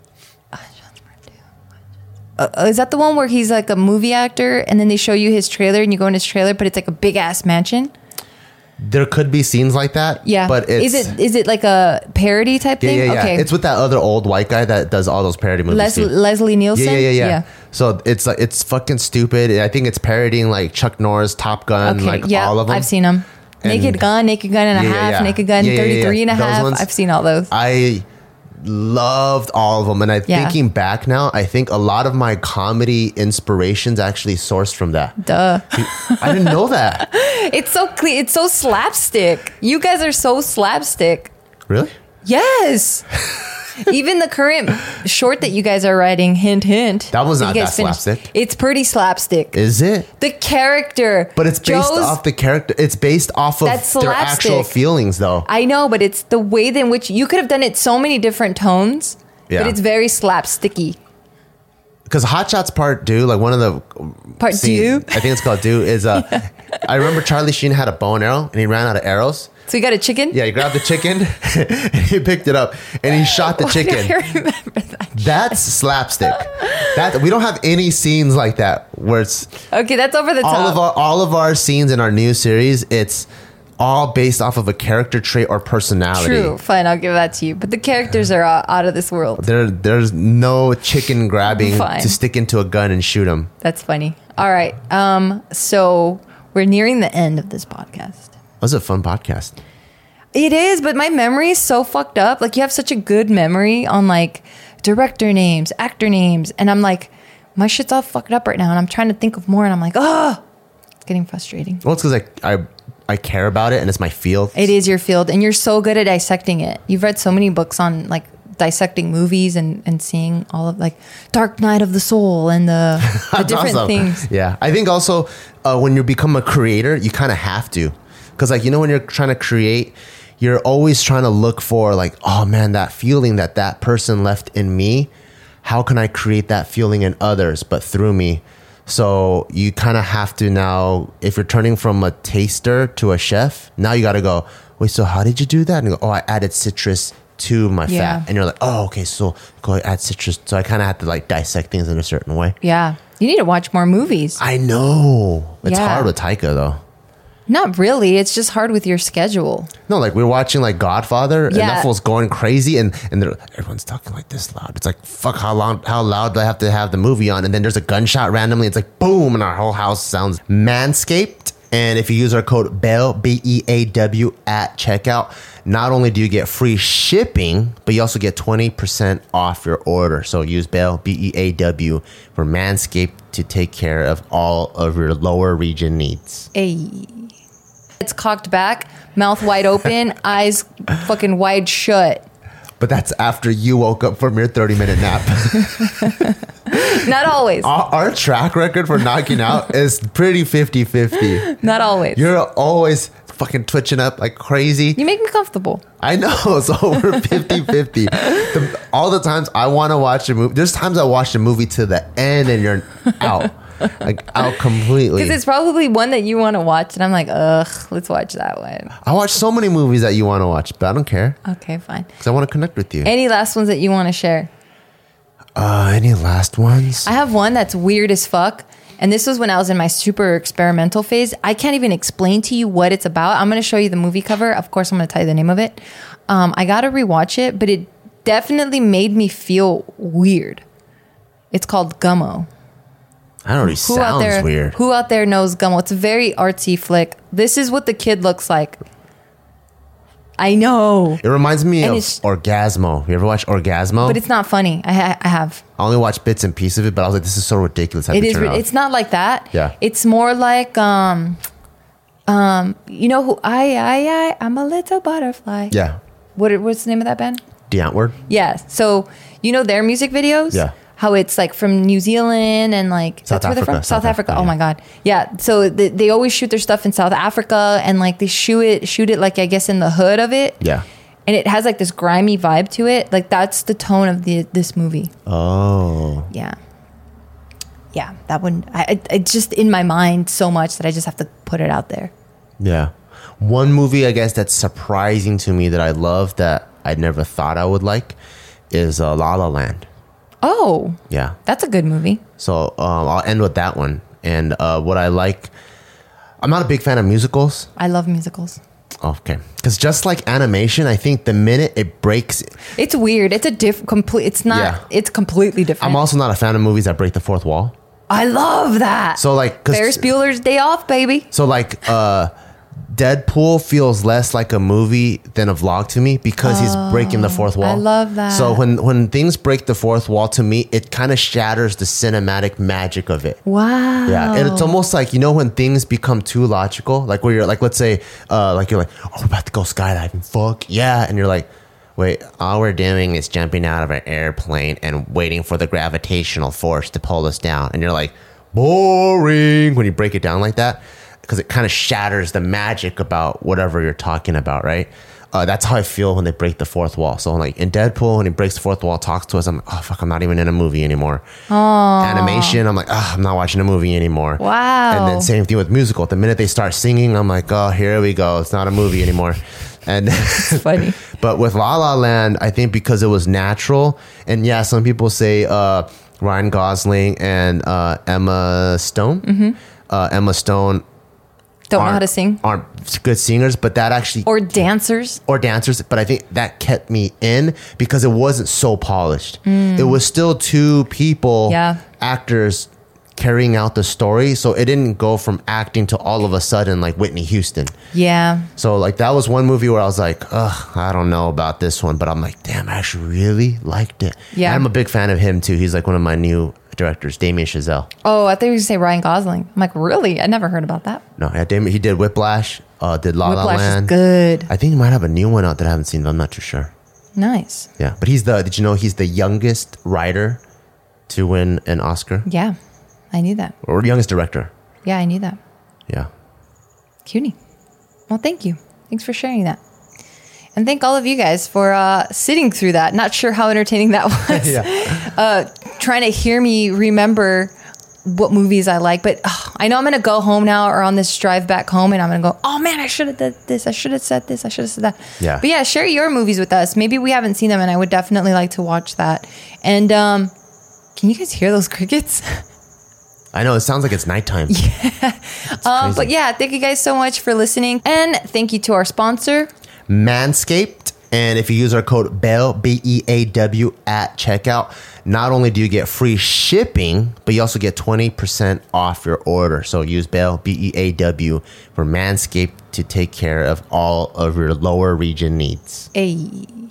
Is that the one where he's like a movie actor, and then they show you his trailer, and you go in his trailer, but it's like a big ass mansion? There could be scenes like that. Yeah. But it's... is it like a parody type Yeah, thing? yeah, yeah. Okay. It's with that other old white guy that does all those parody movies. too. Leslie Nielsen? Yeah. So it's like, it's fucking stupid. I think it's parodying like Chuck Norris, Top Gun, Okay, like yeah, all of them. I've seen them. And- Naked Gun and a Yeah, half, yeah. Naked Gun Yeah, yeah, 33 and a yeah. Those half. ones- I've seen all those. loved all of them. And Yeah. thinking back now, I think a lot of my comedy inspirations actually sourced from that. Duh. I didn't know that. It's so clean. It's so slapstick. You guys are so slapstick. Really? Yes. Even the current short that you guys are writing, hint, hint. That was you not guys that finished. slapstick. It's pretty slapstick. Is it? The character. But it's based Joe's- off the character. It's based off of That's their actual slapstick. feelings, though. I know, but it's the way in which you could have done it so many different tones, Yeah. but it's very slapsticky. Because Hot Shots Part 2, like one of the Part scene- 2? I think it's called 2, is I remember Charlie Sheen had a bow and arrow and he ran out of arrows. So you got a chicken? Yeah, he grabbed the chicken and he picked it up and he shot the Why do chicken. I remember that? That's slapstick. That we don't have any scenes like that where it's Okay, that's over the top. all of our scenes in our new series. It's all based off of a character trait or personality. True. Fine, I'll give that to you. But the characters are out of this world. There's no chicken grabbing Fine. to stick into a gun and shoot him. That's funny. All right. So we're nearing the end of this podcast. That was a fun podcast. It is, but my memory is so fucked up. Like, you have such a good memory on like director names, actor names, and I'm like, my shit's all fucked up right now, and I'm trying to think of more, and I'm like, oh, it's getting frustrating. Well, it's because I care about it and it's my field. It is your field, and you're so good at dissecting it. You've read so many books on like dissecting movies and seeing all of like Dark Knight of the Soul and the That's different awesome. things. Yeah, I think also when you become a creator, you kind of have to, because like when you're trying to create, you're always trying to look for like, oh man, that feeling that person left in me. How can I create that feeling in others, but through me? So you kind of have to now, if you're turning from a taster to a chef, now you got to go, wait, so how did you do that? And you go, oh, I added citrus to my Yeah. fat. And you're like, oh, okay, so go add citrus. So I kind of have to like dissect things in a certain way. Yeah, you need to watch more movies. I know. It's Yeah. hard with Taika, though. Not really. It's just hard with your schedule. No, like we're watching like Godfather, and Yeah. that fool's going crazy, and everyone's talking like this loud. It's like, fuck, how loud do I have to have the movie on? And then there's a gunshot randomly. It's like boom, and our whole house sounds Manscaped. And if you use our code BEAW, BEAW at checkout, not only do you get free shipping, but you also get 20% off your order. So use BEAW, BEAW for Manscaped to take care of all of your lower region needs. Hey. It's cocked back, mouth wide open, eyes fucking wide shut. But that's after you woke up from your 30-minute nap. Not always. Our track record for knocking out is pretty 50-50. Not always. You're always fucking twitching up like crazy. You make me comfortable. I know. It's over 50-50. All the times I want to watch a movie. There's times I watch a movie to the end and you're out. Like out completely. Because it's probably one that you want to watch, and I'm like, ugh, let's watch that one. I watch so many movies that you want to watch, but I don't care. Okay, fine. Because I want to connect with you. Any last ones that you want to share? Any last ones? I have one that's weird as fuck. And this was when I was in my super experimental phase. I can't even explain to you what it's about. I'm going to show you the movie cover. Of course, I'm going to tell you the name of it. I got to rewatch it, but it definitely made me feel weird. It's called Gummo. That already sounds weird. Who out there knows Gummo? It's a very artsy flick. This is what the kid looks like. I know. It reminds me And of it's- Orgasmo. You ever watch Orgasmo? But it's not funny. I have. I only watched bits and pieces of it, but I was like, this is so ridiculous. I have It to is. turn off. It's not like that. Yeah. It's more like you know who I'm a little butterfly. Yeah. What's the name of that band? The Antwoord? Yeah. So you know their music videos? Yeah. How it's like from New Zealand and like South that's where they're Africa. from? South South Africa. Africa, Oh my yeah. god. Yeah. So they always shoot their stuff in South Africa, and like they shoot it like I guess in the hood of it. Yeah. And it has like this grimy vibe to it. Like that's the tone of this movie. Oh. Yeah. Yeah, that one. It's just in my mind so much that I just have to put it out there. Yeah. One movie, I guess, that's surprising to me that I love that I never thought I would like is La La Land. Oh, Yeah. that's a good movie. So I'll end with that one. And what I like, I'm not a big fan of musicals. I love musicals. Okay. Because just like animation, I think the minute it breaks, It's weird. It's a complete. It's not. Yeah. It's completely different. I'm also not a fan of movies that break the fourth wall. I love that. So like, 'cause- Ferris Bueller's Day Off, baby. So like Deadpool feels less like a movie than a vlog to me because he's breaking the fourth wall. I love that. So when things break the fourth wall, to me, it kind of shatters the cinematic magic of it. Wow. Yeah, and it's almost like, when things become too logical, like where you're like, let's say, like you're like, oh, we're about to go skydiving. Fuck yeah. And you're like, wait, all we're doing is jumping out of an airplane and waiting for the gravitational force to pull us down. And you're like, boring, when you break it down like that, because it kind of shatters the magic about whatever you're talking about, right? That's how I feel when they break the fourth wall. So like in Deadpool, when he breaks the fourth wall, talks to us, I'm like, oh fuck, I'm not even in a movie anymore. Aww. Animation, I'm like, I'm not watching a movie anymore. Wow. And then same thing with musical. The minute they start singing, I'm like, oh, here we go. It's not a movie anymore. And it's funny. But with La La Land, I think because it was natural, and yeah, some people say Ryan Gosling and Emma Stone. Emma Stone don't know how to sing, aren't good singers, but that actually or dancers, but I think that kept me in because it wasn't so polished. It was still two people, actors carrying out the story, so it didn't go from acting to all of a sudden like Whitney Houston. So like that was one movie where I was like, ugh, I don't know about this one, but I'm like, damn, I actually really liked it. And I'm a big fan of him too. He's like one of my new directors, Damien Chazelle. Oh, I thought you were going to say Ryan Gosling. I'm like, really? I never heard about that. No, yeah, Damien, he did Whiplash, did La La Land. Whiplash is good. I think he might have a new one out that I haven't seen, but I'm not too sure. Nice. Yeah, but did you know he's the youngest writer to win an Oscar? Yeah, I knew that. Or youngest director. Yeah, I knew that. Yeah. Cutie. Well, thank you. Thanks for sharing that. And thank all of you guys for sitting through that. Not sure how entertaining that was. Trying to hear me remember what movies I like. But I know I'm going to go home now or on this drive back home and I'm going to go, oh man, I should have did this. I should have said this. I should have said that. Yeah. But yeah, share your movies with us. Maybe we haven't seen them and I would definitely like to watch that. And can you guys hear those crickets? I know, it sounds like it's nighttime. Yeah. But yeah, thank you guys so much for listening. And thank you to our sponsor, Manscaped. And if you use our code BEAW, BEAW at checkout, not only do you get free shipping, but you also get 20% off your order. So use BEAW, BEAW for Manscaped to take care of all of your lower region needs. Hey.